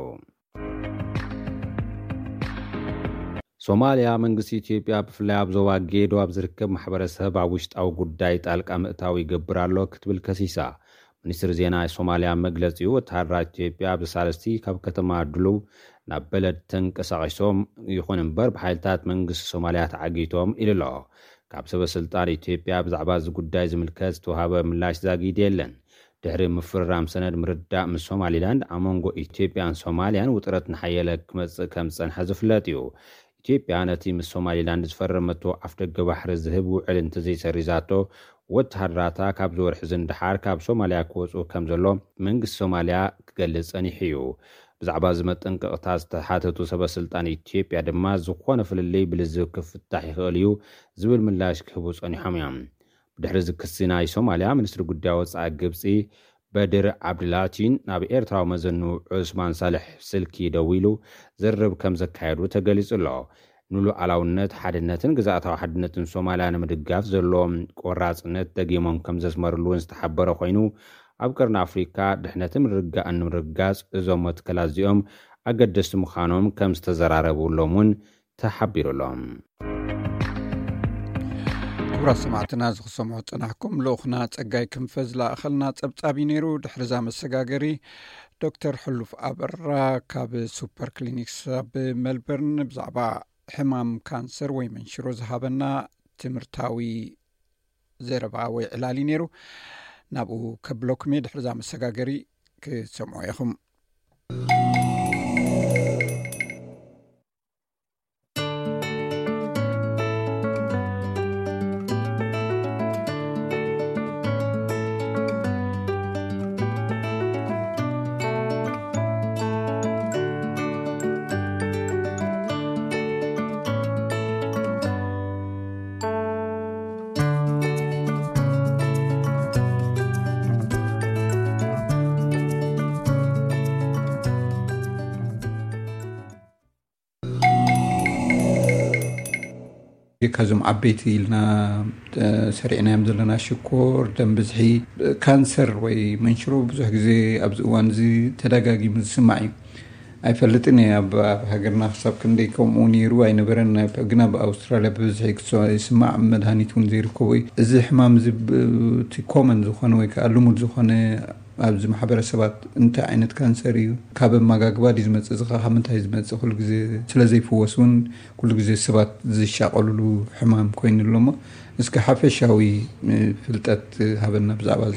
ሶማልያ መንግስቲ ኢትዮጵያ ብፍላይ ኣብ ዞባ ጌዶ ኣብ ዝርከብ ማሕበረሰብ ኣብ ውሽጣዊ ጉዳይ ጣልቃ ምእታዊ ይገብር ኣሎ ክትብል ከሲሳ። ሚኒስትሪ ዜና ሶማልያ መግለፂኡ ወተሃደራት ኢትዮጵያ ብሳለስቲ ካብ ከተማ ድሉው ናብ በለድ ተንቀሳቒሶም ይኹን እምበር ብሓይልታት መንግስቲ ሶማልያ ተዓጊቶም ኢሉ ኣሎ። ካብ ሰበስልጣን ኢትዮጵያ ብዛዕባ እዚ ጉዳይ ዝምልከት ዝተዋሃበ ምላሽ ዛጊድ የለን። ድሕሪ ምፍርራም ሰነድ ምርዳእ ምስ ሶማሊላንድ ኣብ መንጎ ኢትዮጵያን ሶማልያን ውጥረት ንሓየለ ክመጽእ ከም ዝጸንሐ ዝፍለጥ እዩ። ኢትዮጵያ ነቲ ምስ ሶማሊላንድ ዝፈረመቶ ኣፍደገ ባሕሪ ዝህብ ውዕል እንተዘይሰሪዛቶ ወተሃደራታ ካብ ዝወርሒ ዝንድሓር ካብ ሶማልያ ክወፁ ከም ዘሎ መንግስቲ ሶማልያ ክገልጽ ጸኒሑ እዩ። ብዛዕባ ዝመጠንቀቕታ ዝተሓተቱ ሰበስልጣን ኢትዮጵያ ድማ ዝኾነ ፍልልይ ብልዝብ ክፍታሕ ይኽእል እዩ ዝብል ምላሽ ክህቡ ጸኒሖም እዮም። ብድሕሪ ዝክሲ ናይ ሶማልያ ሚኒስትሪ ጉዳይ ወጻኢ ግብፂ በድር ዓብድላቲን ናብ ኤርትራዊ መዘኑ ዑስማን ሳልሕ ስልኪ ደው ኢሉ ዝርብ ከም ዘካየዱ ተገሊጹ ኣሎ። ንሉዓላውነት ሓድነትን ግዛእታዊ ሓድነትን ሶማልያ ንምድጋፍ ዘለዎም ቆራጽነት ደጊሞም ከም ዘስመርሉን ዝተሓበረ ኮይኑ ኣብ ቀርኒ ኣፍሪካ ድሕነትን ምርጋእን ንምርጋጽ እዞም መትከላት እዚኦም ኣገደስቲ ምዃኖም ከም ዝተዘራረቡሎም እውን ተሓቢሩሎም። ክቡራት ሰማዕትና ዝኽሰምዑ ጽናሕኩም ልኡኽና ጸጋይ ክንፈ ዝለኣኸልና ጸብጻቢ ነይሩ። ድሕሪ ዛ መሰጋገሪ ዶክተር ሕሉፍ ኣበራ ካብ ሱፐር ክሊኒክስ ኣብ ሜልበርን ብዛዕባ ሕማም ካንሰር ወይ መንሽሮ ዝሃበና ትምህርታዊ ዘረባ ወይ ዕላሊ ነይሩ። ናብኡ ከብሎክሜ ድሕሪ ዛ መሰጋገሪ ክሰምዑ ኢኹም። كازم عبيتي لنا سريعنا يمزلنا شكور دم بزحي كانسر وي منشرو بزح زي أبزوان زي تلاقي مزسمعي أي فلتني أب هجرنا حساب كندي كم أونيرو أي نبرنا بجنا بأستراليا بزحي يسمع مدهني تونزير كوي زي حمام زي تكومن زخانة كألوم زخانة أبز محبر السبات أنت عينت كانسري كاب ماجاجبادي زمت زخا همنت هاي زمت كل جزء سلزي فوسون كل جزء السبات زي شاقلوا له حمام كوين اللوما إسك حافش هوي فلتت هبنا بزعباز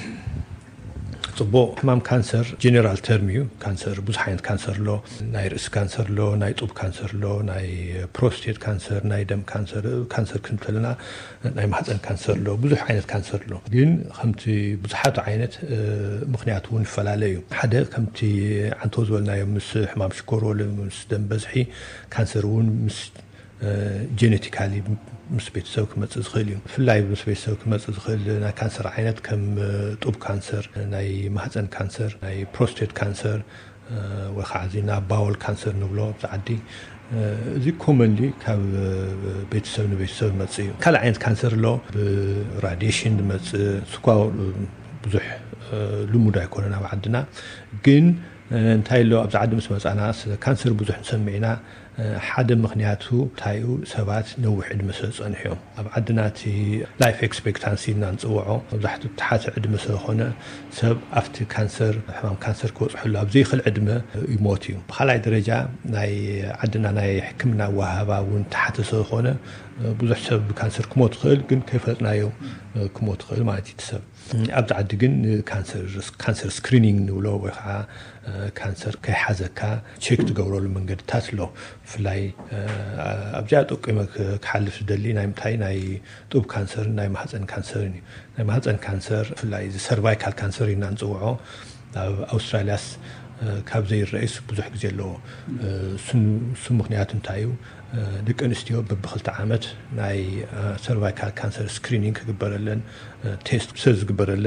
طبو حمام كانسر جنرال تيرميو كانسر بزحين كانسر لو ناي رأس كانسر لو ناي طب كانسر لو ناي بروستيت كانسر ناي دم كانسر كانسر كنت لنا ناي محزن كانسر لو بزح عينت كانسر لو جن خمتي بزحات عينت مخنياتون فلاليو حدا خمتي عن توزولنا يوم مس حمام شكورو مس دم بزحي كانسرون مس جينيتيكالي مس بيت سوك متزخيل في اللايف مس بيت سوك متزخيل نا كانسر عينت كم طب كانسر ناي محزن كانسر ناي بروستيت كانسر وخازينا باول كانسر نبلو بتعدي زي كومنلي كاب بيت سوك بيت سوك متزيو كلا عينت كانسر لو براديشن مت سكوا بزح لمودا يكوننا بعدنا جن انتهي له أبزعد مس مسألة كانسر بزح نسمينا حدا مخنياته تايو سبات نوح المسز أنحيهم أبعدناتي لايف إكسبكتانسي نانزوعه وضحت تحت عدمة سخونة سب أفتي كانسر حمام كانسر كوز حلا بزي خل عدمة يموتيو بخلاي درجة ناي عدنا ناي حكمنا وهابا وين تحت سخونة بزح سب كانسر كموت خل جن كيف نايو كموت خل ما تيتسب أبعد جن كانسر كانسر سكرينينج نولو وخا كانسر كي حزكا تشيك تقولوا المنقد تاتلو فلاي أبجاد أقيمك كحلف دلي نايم تاي ناي طوب كانسر ناي محزن كانسر ناي محزن كانسر فلاي سيرفايكال كانسر ينانزوعو أسترالياس كاب زي الرئيس بزح جلو سن سن مخنيات تايو دك انستيو ببخلت عامت ناي سيرفايكال كانسر سكرينينج كبرلن تيست سيرز كبرلن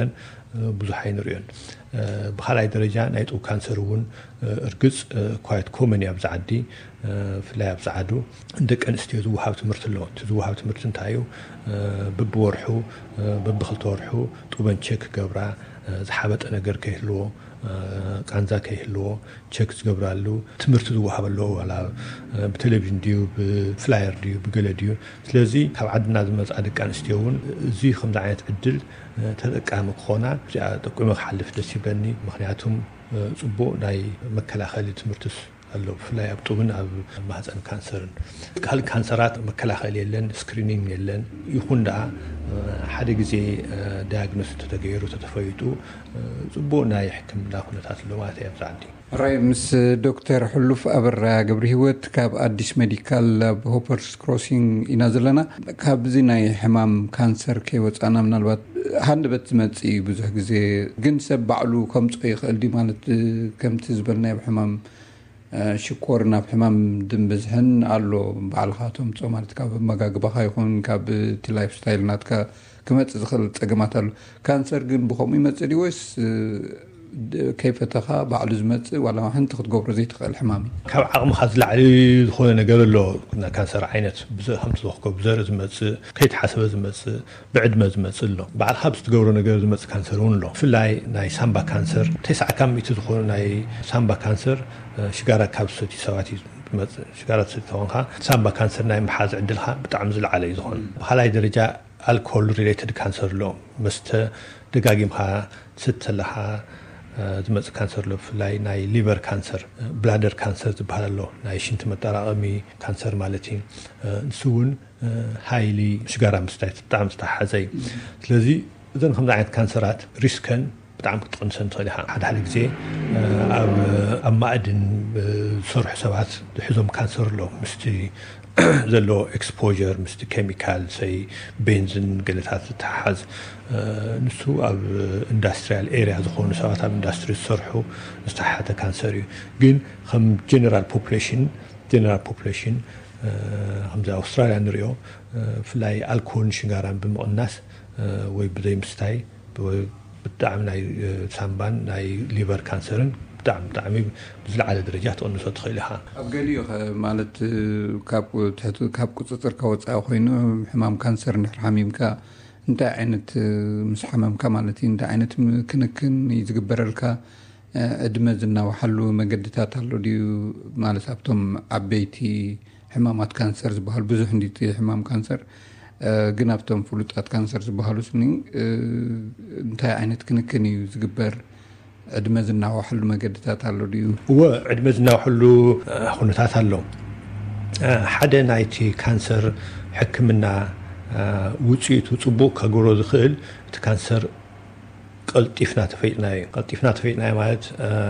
ብዙሕ ኣይንሪኦን ብኻልኣይ ደረጃ ናይ ጡብ ካንሰር እውን እርግፅ ኳይት ኮመን ኣብ ዝዓዲ ፍላይ ኣብ ዝዓዱ ደቂ ኣንስትዮ ዝወሃብ ትምህርቲ ኣሎ እቲ ዝወሃብ ትምህርቲ እንታይ እዩ በብወርሑ በብክልተ ወርሑ ጡበን ቼክ ገብራ ዝሓበጠ ነገር ከይህልዎ ቃንዛ ከይህልዎ ቼክ ዝገብራሉ ትምህርቲ ዝወሃበሉ ዋላ ብቴሌቪዥን ድዩ ብፍላየር ድዩ ብገለ ድዩ ስለዚ ካብ ዓድና ዝመፃ ደቂ ኣንስትዮ እውን እዚ ከምዚ ዓይነት ዕድል ተጠቃሚ ክኾና እዚኣ ጠቂሙ ክሓልፍ ደስ ይብለኒ ምክንያቱም ፅቡቅ ናይ መከላኸሊ ትምህርትስ ኣሎ ብፍላይ ኣብ ጡብን ኣብ ማህፀን ካንሰርን ካልእ ካንሰራት መከላኸሊ የለን ስክሪኒንግ የለን ይኹን ደኣ ሓደ ግዜ ዳያግኖስ ተተገይሩ ተተፈይጡ ፅቡቅ ናይ ሕክምና ኩነታት ኣሎ ማለት እዩ ኣብዚ ዓዲ ራይ ምስ ዶክተር ሕሉፍ ኣበራ ገብሪ ሂወት ካብ አዲስ ሜዲካል ላብ ሆፐርስ ክሮሲንግ ኢና ዘለና ካብዚ ናይ ሕማም ካንሰር ከይወፃና ምናልባት ሃንደበት ዝመፅእ ብዙሕ ግዜ ግን ሰብ ባዕሉ ከምፆ ይኽእል ዲ ማለት ከምቲ ዝበልናዮ ሕማም ሽኮር ናብ ሕማም ደም ብዝሕን ኣሎ ባዕልኻቶም ጾ ማለት ካብ መጋግባኻ ይኹን ካብ እቲ ላይፍ ስታይል ናትካ ክመፅእ ዝኽእል ፀገማት ኣሎ ካንሰር ግን ብኸምኡ ይመፅእ ዲ ወይስ ከይፈተኻ ባዕሉ ዝመፅእ ዋላ ሓንቲ ክትገብሮ ዘይትኽእል ሕማም ካብ ዓቕምኻ ዝላዕሊ ዝኾነ ነገር ኣሎ ካንሰር ዓይነት ከምቲ ዝኽከብ ብዘርኢ ዝመፅእ ከይተሓሰበ ዝመፅእ ብዕድመ ዝመፅእ ኣሎ ባዕልኻ ብዝትገብሮ ነገር ዝመፅእ ካንሰር እውን ኣሎ ብፍላይ ናይ ሳምባ ካንሰር ተስዓካ ሚእቲ ዝኾኑ ናይ ሳምባ ካንሰር ሽጋራ ካብ ሰቲ ሰባት ዝመፅእ ሽጋራ ሰቲ ተኾንካ ሳምባ ካንሰር ናይ ምሓዝ ዕድልካ ብጣዕሚ ዝለዓለ እዩ ዝኾን ብኻልኣይ ደረጃ ኣልኮል ሪሌትድ ካንሰር ኣሎ መስተ ደጋጊምካ ትሰተለካ ዝመፅእ ካንሰር ኣሎ ብፍላይ ናይ ሊቨር ካንሰር ብላደር ካንሰር ዝበሃል ኣሎ ናይ ሽንቲ መጠራቐሚ ካንሰር ማለት እዩ ንሱ እውን ሃይሊ ሽጋራ ምስታይ ብጣዕሚ ዝተሓሓዘ እዩ ስለዚ እዘን ከምዚ ዓይነት ካንሰራት ሪስከን ብጣዕሚ ክትቅንሰን ትኽእል ኢኻ ሓደ ሓደ ግዜ ኣብ ማእድን ዝሰርሑ ሰባት ዝሕዞም ካንሰር ኣሎ ምስቲ ዘሎ ኤክስፖዠር ምስቲ ኬሚካል ሰይ ቤንዝን ገለታት ዝተሓሓዝ ንሱ ኣብ ኢንዳስትሪያል ኤሪያ ዝኾኑ ሰባት ኣብ ኢንዳስትሪ ዝሰርሑ ዝተሓሓተ ካንሰር እዩ ግን ከም ጀነራል ፖፑሌሽን ጀነራል ፖፑሌሽን ከምዚ ኣውስትራልያ ንሪኦ ብፍላይ ኣልኮልን ሽጋራን ብምቕናስ ወይ ብዘይ ምስታይ ብጣዕሚ ናይ ሳምባን ናይ ሊቨር ካንሰርን ብጣዕሚ ብጣዕሚ ብዝለዓለ ደረጃ ትቕንሶ ትኽእል ኢኻ ኣብ ገሊኡ ማለት ካብ ትሕቲ ካብ ቁፅፅር ከወፃኢ ኮይኑ ሕማም ካንሰር ንድሕር ሓሚምካ እንታይ ዓይነት ምስ ሓመምካ ማለት እዩ እንታይ ዓይነት ክንክን ዝግበረልካ ዕድመ ዝናውሓሉ መገድታት ኣሎ ድዩ ማለት ኣብቶም ዓበይቲ ሕማማት ካንሰር ዝበሃሉ ብዙሕ እንዲቲ ሕማም ካንሰር ግን ኣብቶም ፍሉጣት ካንሰር ዝበሃሉ ስኒ እንታይ ዓይነት ክንክን እዩ ዝግበር ዕድመ ዝናውሓሉ መገድታት ኣሎ ድዩ እወ ዕድመ ዝናውሓሉ ኩነታት ኣሎ ሓደ ናይቲ ካንሰር ሕክምና ውፅኢቱ ፅቡቅ ከገብሮ ዝኽእል እቲ ካንሰር ቀልጢፍና ተፈይጥናዮ ቀልጢፍና ተፈይጥናዮ ማለት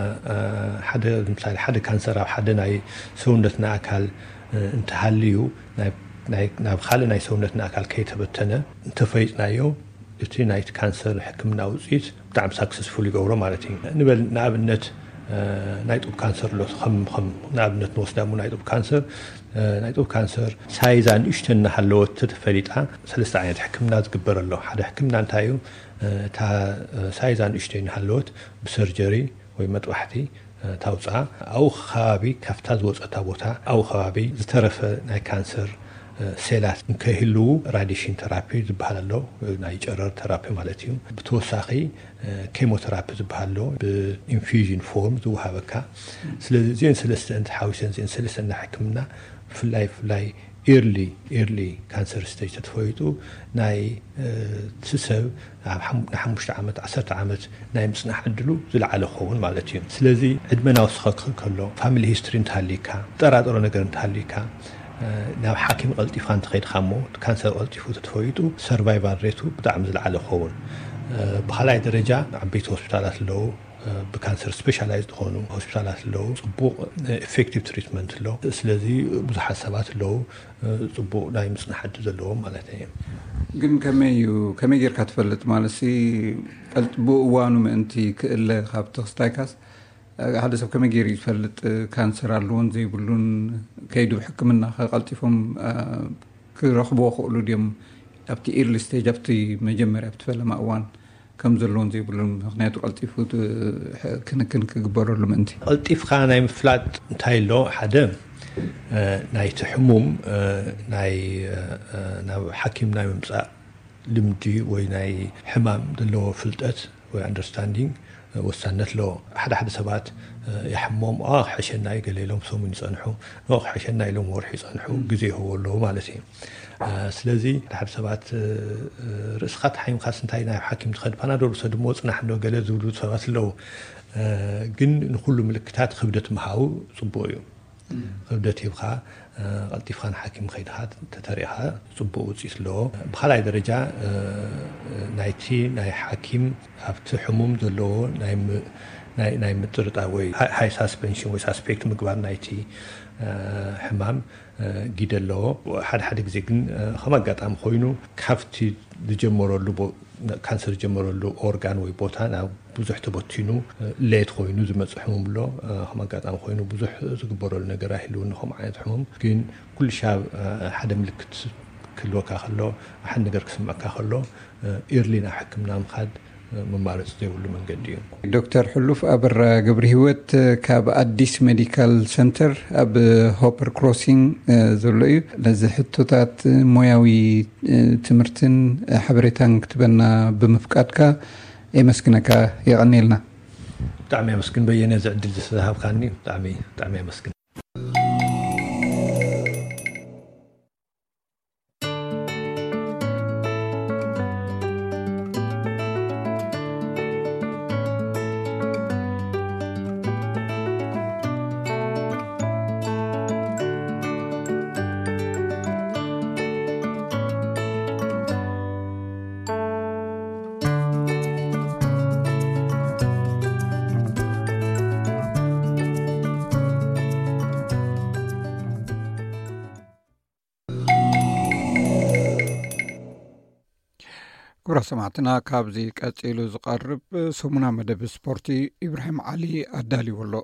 ሓደ ምሳሌ ሓደ ካንሰር ኣብ ሓደ ናይ ሰውነትና ኣካል እንተሃልዩ ናብ ካልእ ናይ ሰውነትና ኣካል ከይተበተነ እንተፈይጥናዮ እቲ ናይቲ ካንሰር ሕክምና ውፅኢት ብጣዕሚ ሳክሰስፉል ይገብሮ ማለት እዩ ንበል ንኣብነት ናይ ጡብ ካንሰር ኣሎ ከም ከም ንኣብነት ንወስዳ ሞ ናይ ጡብ ካንሰር ናይ ጡብ ካንሰር ሳይዛ ንእሽተን እናሃለወት ተፈሊጣ ሰለስተ ዓይነት ሕክምና ዝግበር ኣሎ ሓደ ሕክምና እንታይ እዩ እታ ሳይዛ ንእሽተን እናሃለወት ብሰርጀሪ ወይ መጥባሕቲ ታውፅኣ ኣብኡ ከባቢ ካብታ ዝወፀታ ቦታ ኣብኡ ከባቢ ዝተረፈ ናይ ካንሰር ሴላት እንከይህልው ራዲሽን ተራፒ ዝበሃል ኣሎ ናይ ጨረር ተራፒ ማለት እዩ ብተወሳኺ ኬሞቴራፒ ዝበሃል ኣሎ ብኢንፊዥን ፎርም ዝወሃበካ ስለዚ እዚአን ሰለስተ እንትሓዊሰን እዚአን ሰለስተ ናይ ሕክምና ብፍላይ ብፍላይ ኤርሊ ኤርሊ ካንሰር ስቴጅ ተተፈይጡ ናይ ትሰብ ኣብ ንሓሙሽተ ዓመት ዓሰርተ ዓመት ናይ ምፅናሕ ዕድሉ ዝለዓለ ክኸውን ማለት እዩ ስለዚ ዕድመና ወስኸ ከሎ ፋሚሊ ሂስትሪ እንተሃሊካ ጠራጠሮ ነገር እንተሃሊካ ናብ ሓኪም ቀልጢፋ እንተኸይድካ እሞ ካንሰር ቀልጢፉ ተተፈይጡ ሰርቫይቫል ሬቱ ብጣዕሚ ዝለዓለ ክኸውን ብኻልኣይ ደረጃ ዓበይቲ ሆስፒታላት ኣለዉ ብካንሰር ስፔሻላይዝ ዝኾኑ ሆስፒታላት ኣለዉ ፅቡቕ ኤፌክቲቭ ትሪትመንት ኣሎ ስለዚ ብዙሓት ሰባት ኣለዉ ፅቡቕ ናይ ምፅናሕ ዕድል ዘለዎም ማለት እዩ ግን ከመይ እዩ ከመይ ጌርካ ትፈልጥ ማለት ብእዋኑ ምእንቲ ክእለ ካብቲ ክስታይካስ ሓደ ሰብ ከመይ ጌር ይፈልጥ ካንሰር ኣለዎን ዘይብሉን ከይዱ ሕክምና ቀልጢፎም ክረኽብዎ ክእሉ ድዮም ኣብቲ ኤርሊ ስቴጅ ኣብቲ መጀመርያ ብትፈለማ እዋን ከም ዘለውን ዘይብሉን ምክንያቱ ቀልጢፉ ክንክን ክግበረሉ ምእንቲ ቀልጢፍካ ናይ ምፍላጥ እንታይ ኣሎ ሓደ ናይቲ ሕሙም ናይ ናብ ሓኪም ናይ ምምፃእ ልምዲ ወይ ናይ ሕማም ዘለዎ ፍልጠት ወይ አንደርስታንዲንግ ወሳነት ሎ ሓደ ሓደ ሰባት يحمم اه حشنا يقليلهم سومن يصنحوا اه حشنا يلهم ورح يصنحوا غزي هو له مالتي ስለዚህ ሓደ ሰባት ርስኻት ሓይም ካስ እንታይ ናይ ሓኪም ትኸድ ፓናዶል ሰድሞ ጽናሕ ነው ገለ ዝብሉ ሰባት ለው ግን ንኩሉ ምልክታት ክብደት መሃው ጽቡቅ እዩ ክብደት ይብኻ ቀልጢፍኻን ሓኪም ኸይድሃት ተተሪኻ ጽቡቅ ውጽኢት ለው በኻላይ ደረጃ ናይቲ ናይ ሓኪም ኣብቲ ሕሙም ዘለዎ ናይ ናይ ናይ ምጥርጣ ወይ ሃይ ሳስፔንሽን ወይ ሳስፔክት ምግባር ናይቲ ሕማም ጊደሎ ሓደ ሓደ ግዜ ግን ከማጋጣም ኮይኑ ካፍቲ ዝጀመረሉ ካንሰር ጀመረሉ ኦርጋን ወይ ቦታ ናብ ብዙሕ ተበቲኑ ሌት ኮይኑ ዝመጽ ሕሙም ብሎ ከማጋጣም ኮይኑ ብዙሕ ዝግበረሉ ነገር አይሉ ንኹም ዓይነት ሕሙም ግን ኩሉ ሻብ ሓደ ምልክት ክልወካ ከሎ ሓደ ነገር ክስማዕካ ከሎ ኢርሊና ሕክምና ምኻድ መማረጽ ዘይብሉ መንገዲ እዩ ዶክተር ሕሉፍ አብራ ገብረ ህይወት ካብ አዲስ ሜዲካል ሴንተር አብ ሆፐር ክሮሲንግ ዘሎ እዩ ለዚ ሕቶታት ሞያዊ ትምህርትን ሓበሬታን ክትበና ብምፍቃድካ የመስግነካ ይቀኒልና ብጣዕሚ መስግን በየነ ዝዕድል ዝሰሃብካኒ ብጣዕሚ ብጣዕሚ መስግን كرة سمعتنا كابزي كاتيلو زقرب سمونا مدب سبورتي إبراهيم علي أدالي والله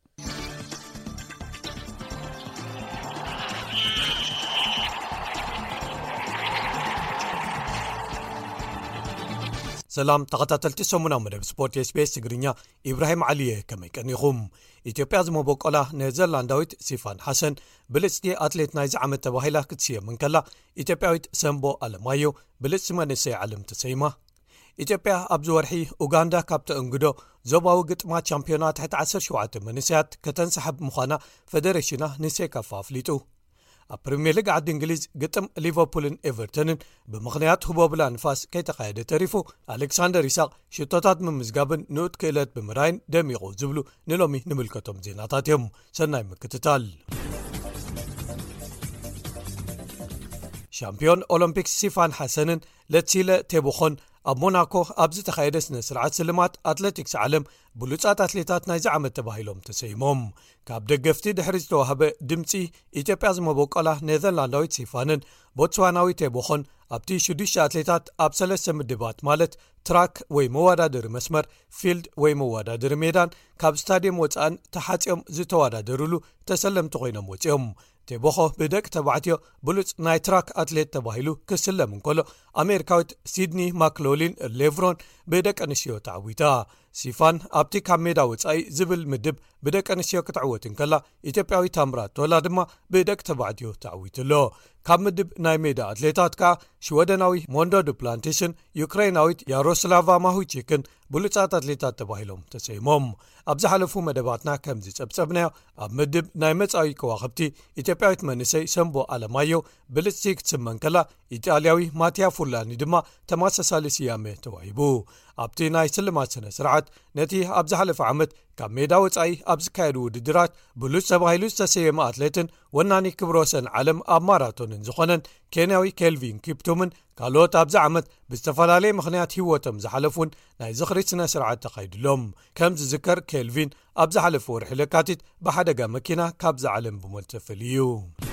سلام تقاتلتي سمونا مدب سبورتي اس بي اس تግርኛ إبراهيم علي كما يكنيخم ኢትዮጵያ ዝመበቆላ ኔዘርላንዳዊት ሲፋን ሐሰን ብልጽቲ አትሌት ናይ ዓመት ተባሂላ ክትስየ መንከላ ኢትዮጵያዊት ሰምቦ አለማዮ ብልጽ መንሰይ ዓለም ተሰይማ ኢትዮጵያ ኣብ ዝወርሒ ኡጋንዳ ካብተ እንግዶ ዞባዊ ግጥማ ቻምፒዮናት ሕት ዓሰርተ ሸውዓተ መንስያት ከተንሰሐብ ምዃና ፌደሬሽና ንሴካፋ አፍሊጡ ኣብ ፕሪሚየር ሊግ ዓዲ እንግሊዝ ግጥም ሊቨርፑልን ኤቨርተንን ብምኽንያት ህቦብላ ንፋስ ከይተኻየደ ተሪፉ ኣሌክሳንደር ኢሳቅ ሽቶታት ምምዝጋብን ንኡት ክእለት ብምራይን ደሚቑ ዝብሉ ንሎሚ ንምልከቶም ዜናታት እዮም ሰናይ ምክትታል ሻምፒዮን ኦሎምፒክስ ሲፋን ሐሰንን ለትሲለ ቴቡኾን ኣብ ሞናኮ ኣብ ዝተኻየደ ስነ ስርዓት ስልማት አትሌቲክስ ዓለም ብሉጻት አትሌታት ናይ ዓመት ተባሂሎም ተሰይሞም ካብ ደገፍቲ ድሕሪ ዝተዋህበ ድምፂ ኢትዮጵያ ዝመበቆላ ኔዘርላንዳዊት ሲፋንን ቦትስዋናዊ ቴቡኾን ኣብቲ ሽዱሽተ አትሌታት ኣብ ሰለስተ ምድባት ማለት ትራክ ወይ መወዳደሪ መስመር ፊልድ ወይ መወዳደሪ ሜዳን ካብ ስታዲየም ወፃን ተሓጺኦም ዝተወዳደሩሉ ተሰለምቲ ኮይኖም ወፂኦም ቴቦኾ ብደቅ ተባዕትዮ ብሉጽ ናይ ትራክ አትሌት ተባሂሉ ክስለም እንከሎ ኣሜሪካዊት ሲድኒ ማክሎሊን ሌቭሮን ብደቅ ንሽዮ ተዓዊታ ሲፋን ኣብቲ ካብ ሜዳ ወፃኢ ዝብል ምድብ ብደቅ ንሽዮ ክትዕወት እንከላ ኢትዮጵያዊ ታምራት ቶላ ድማ ብደቅ ተባዕትዮ ተዓዊትሎ ካብ ምድብ ናይ ሜዳ አትሌታት ካ ሽወደናዊ ሞንዶ ዱፕላንቴሽን ዩክሬናዊት ያሮስላቫ ማሁቺክን ብሉጻት አትሌታት ተባሂሎም ተሰይሞም ኣብ ዝሓለፉ መደባትና ከም ዝጸብጸብናዮ ኣብ ምድብ ናይ መጻዊ ከዋኽብቲ ኢትዮጵያዊት መንሰይ ሰምቦ አለማዮ ብልጽቲ ክትስመንከላ ኢጣልያዊ ማቲያ ፉላኒ ድማ ተማሳሳሊ ስያሜ ተዋሂቡ ኣብቲ ናይ ስልማት ስነ ስርዓት ነቲ ኣብ ዝሓለፈ ዓመት ካብ ሜዳ ወፃኢ ኣብ ዝካየዱ ውድድራት ብሉጽ ተባሂሉ ዝተሰየመ አትሌትን ወናኒ ክብረ ወሰን ዓለም ኣብ ማራቶንን ዝኾነን ኬንያዊ ኬልቪን ኪፕቱምን ካልኦት ኣብዚ ዓመት ብዝተፈላለየ ምኽንያት ህይወቶም ዝሓለፉን ናይ ዝኽሪ ስነ ስርዓት ተኻይድሎም ከም ዝዝከር ኬልቪን ኣብ ዝሓለፈ ወርሒ ለካቲት ብሓደጋ መኪና ካብ ዝዓለም ብሞት ተፈልዩ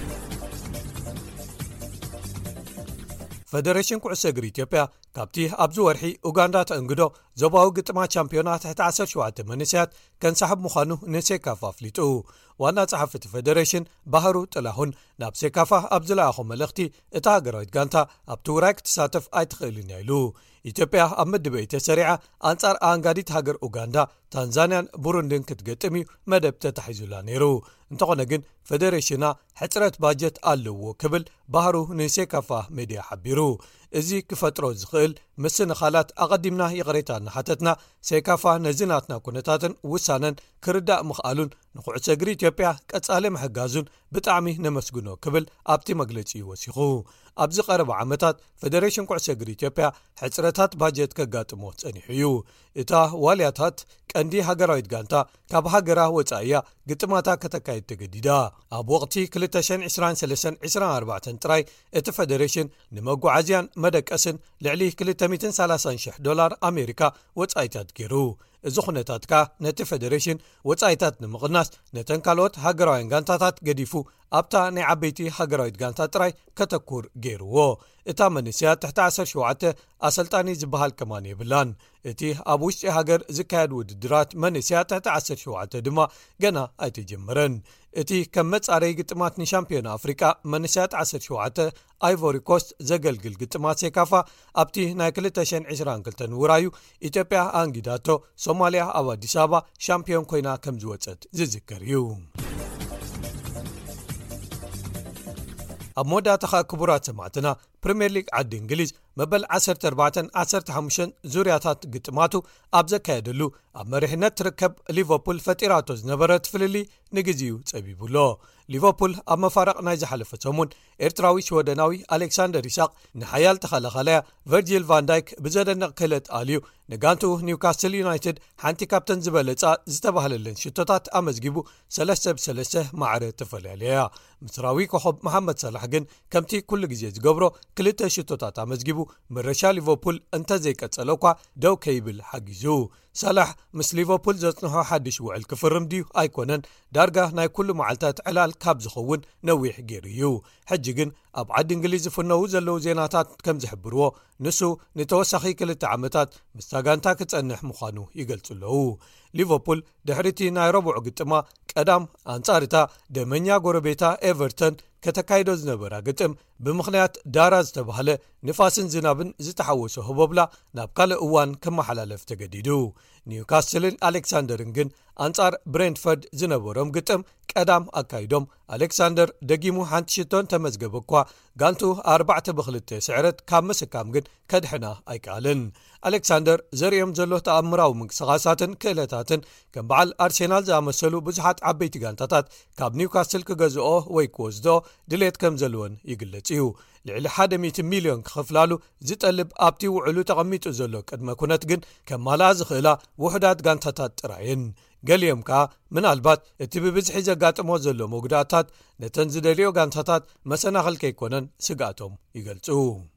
ፌደሬሽን ኩዕሶ እግሪ ኢትዮጵያ ካብቲ ኣብዚ ወርሒ ኡጋንዳ ተእንግዶ ዞባዊ ግጥማ ቻምፒዮናት ሕት ዓሰርተ ሸውዓተ መንስያት ከንሰሓብ ምዃኑ ንሴካፋ አፍሊጡ ዋና ጸሓፍቲ ፌደሬሽን ባህሩ ጥላሁን ናብ ሴካፋ ኣብ ዝለኣኾ መልእኽቲ እታ ሃገራዊት ጋንታ ኣብቲ ውራይ ክትሳተፍ ኣይትኽእልን ኢሉ ኢትዮጵያ ኣብ ምድበ ተሰሪዓ ኣንጻር ኣንጋዲት ሃገር ኡጋንዳ ታንዛንያን ቡሩንድን ክትገጥም እዩ መደብ ተታሒዙላ ነይሩ እንተኾነ ግን ፌደሬሽና ሕፅረት ባጀት ኣለዎ ክብል ባህሩ ንሴካፋ ሜድያ ሓቢሩ እዚ ክፈጥሮ ዝኽእል ምስንኻላት ኣቐዲምና ይቕሬታና ሓተትና ሴካፋ ነዝናትና ኩነታትን ውሳነን ክርዳእ ምኽኣሉን ንኩዕሶ እግሪ ኢትዮጵያ ቀጻሊ ምሕጋዙን ብጣዕሚ ነመስግኖ ክብል ኣብቲ መግለጺ ወሲኹ ኣብዚ ቀረባ ዓመታት ፌደሬሽን ኩዕሶ እግሪ ኢትዮጵያ ሕፅረታት ባጀት ከጋጥሞ ጸኒሑ እዩ እታ ዋልያታት ቀንዲ ሃገራዊት ጋንታ ካብ ሃገራ ወጻእያ ግጥማታ ከተካይድ ተገዲዳ ኣብ ወቕቲ ክልተ ሽሕን ዒስራን ሰለስተን ዒስራን ኣርባዕተን ጥራይ እቲ ፌደሬሽን ንመጓዓዝያን መደቀስን ልዕሊ ክልተ ሚእትን ሰላሳን ሽሕ ዶላር ኣሜሪካ ወጻኢታት ገይሩ እዚ ኩነታት ከ ነቲ ፌደሬሽን ወጻኢታት ንምቕናስ ነተን ካልኦት ሃገራውያን ጋንታታት ገዲፉ ኣብታ ናይ ዓበይቲ ሃገራዊት ጋንታ ጥራይ ከተኩር ገይርዎ እታ መንስያ ትሕቲ ዓሰርተ ሸውዓተ ኣሰልጣኒ ዝበሃል ከማን የብላን እቲ ኣብ ውሽጢ ሃገር ዝካየድ ውድድራት መንስያ ትሕቲ ዓሰርተ ሸውዓተ ድማ ገና ኣይተጀመረን እቲ ከም መጻረይ ግጥማት ንሻምፒዮና ኣፍሪቃ መንስያት ዓሰርተ ሸውዓተ ኣይቮሪ ኮስት ዘገልግል ግጥማት ሴካፋ ኣብቲ ናይ ክልተ ሽሕን ዒስራን ክልተን ውራዩ ኢትዮጵያ ኣንጊዳቶ ሶማልያ ኣብ ኣዲስ ኣበባ ሻምፒዮን ኮይና ከም ዝወፀት ዝዝከር እዩ ኣብ መወዳእታ ክቡራት ሰማዕትና ፕሪምየር ሊግ ዓዲ እንግሊዝ መበል ዓሰርተ ኣርባዕተን ዓሰርተ ሓሙሽተን ዙርያታት ግጥማቱ ኣብ ዘካየደሉ ኣብ መሪሕነት ትርከብ ሊቨርፑል ፈጢራቶ ዝነበረት ፍልሊ ንግዚኡ ጸቢቡሎ ሊቨርፑል ኣብ መፋረቕ ናይ ዝሓለፈ ሰሙን ኤርትራዊ ሽወደናዊ ኣሌክሳንደር ኢሳቅ ንሓያል ተኸላኸለያ ቨርጂል ቫንዳይክ ብዘደንቕ ክህለት ኣልዩ ንጋንቱ ኒውካስትል ዩናይትድ ሓንቲ ካብተን ዝበለጻ ዝተባህለለን ሽቶታት ኣመዝጊቡ ሰለስተ ብሰለስተ ማዕረ ተፈላለያ ምስራዊ ኮኸብ መሐመድ ሰላሕ ግን ከምቲ ኩሉ ግዜ ዝገብሮ ክልተ ሽቶታት ኣመዝጊቡ መረሻ ሊቨርፑል እንተዘይቀጸለ እኳ ደው ከይብል ሓጊዙ ሰላሕ ምስ ሊቨርፑል ዘጽንሖ ሓድሽ ውዕል ክፍርም ድዩ ኣይኮነን ዳርጋ ናይ ኩሉ መዓልታት ዕላል ካብ ዝኸውን ነዊሕ ገይሩ እዩ ሕጂ ግን ኣብ ዓዲ እንግሊዝ ዝፍነው ዘለዉ ዜናታት ከም ዝሕብርዎ ንሱ ንተወሳኺ ክልተ ዓመታት ምስ ጋንታ ክጸንሕ ምዃኑ ይገልጹ ኣለዉ ሊቨርፑል ድሕሪቲ ናይ ረቡዕ ግጥማ ቀዳም ኣንጻርታ ደመኛ ጎረቤታ ኤቨርተን ከተካይዶ ዝነበራ ግጥም ብምኽንያት ዳራ ዝተባህለ ንፋስን ዝናብን ዝተሓወሶ ህቦብላ ናብ ካልእ እዋን ከመሓላለፍ ተገዲዱ ኒውካስትልን ኣሌክሳንደርን ግን ኣንጻር ብሬንትፈርድ ዝነበሮም ግጥም ቀዳም ኣካይዶም ኣሌክሳንደር ደጊሙ ሓንቲ ሽቶን ተመዝገበ እኳ ጋንቱ ኣርባዕተ ብክልተ ስዕረት ካብ ምስካም ግን ከድሕና ኣይከኣልን ኣሌክሳንደር ዘርኦም ዘሎ ተኣምራዊ ምንቅስቓሳትን ክእለታትን ከም በዓል ኣርሴናል ዝኣመሰሉ ብዙሓት ዓበይቲ ጋንታታት ካብ ኒውካስትል ክገዝኦ ወይ ክወስዶ ድሌት ከም ዘለዎን ይግለጽ እዩ ልዕሊ ሓደ ሚእቲ ሚልዮን ክኸፍላሉ ዝጠልብ ኣብቲ ውዕሉ ተቐሚጡ ዘሎ ቅድመ ኩነት ግን ከም ማልኣ ዝኽእላ ውሕዳት ጋንታታት ጥራይን ገሊኦም ከዓ ምናልባት እቲ ብብዝሒ ዘጋጥሞ ዘሎ መጉዳእታት ነተን ዝደልዮ ጋንታታት መሰናኽል ከይኮነን ስጋቶም ይገልጹ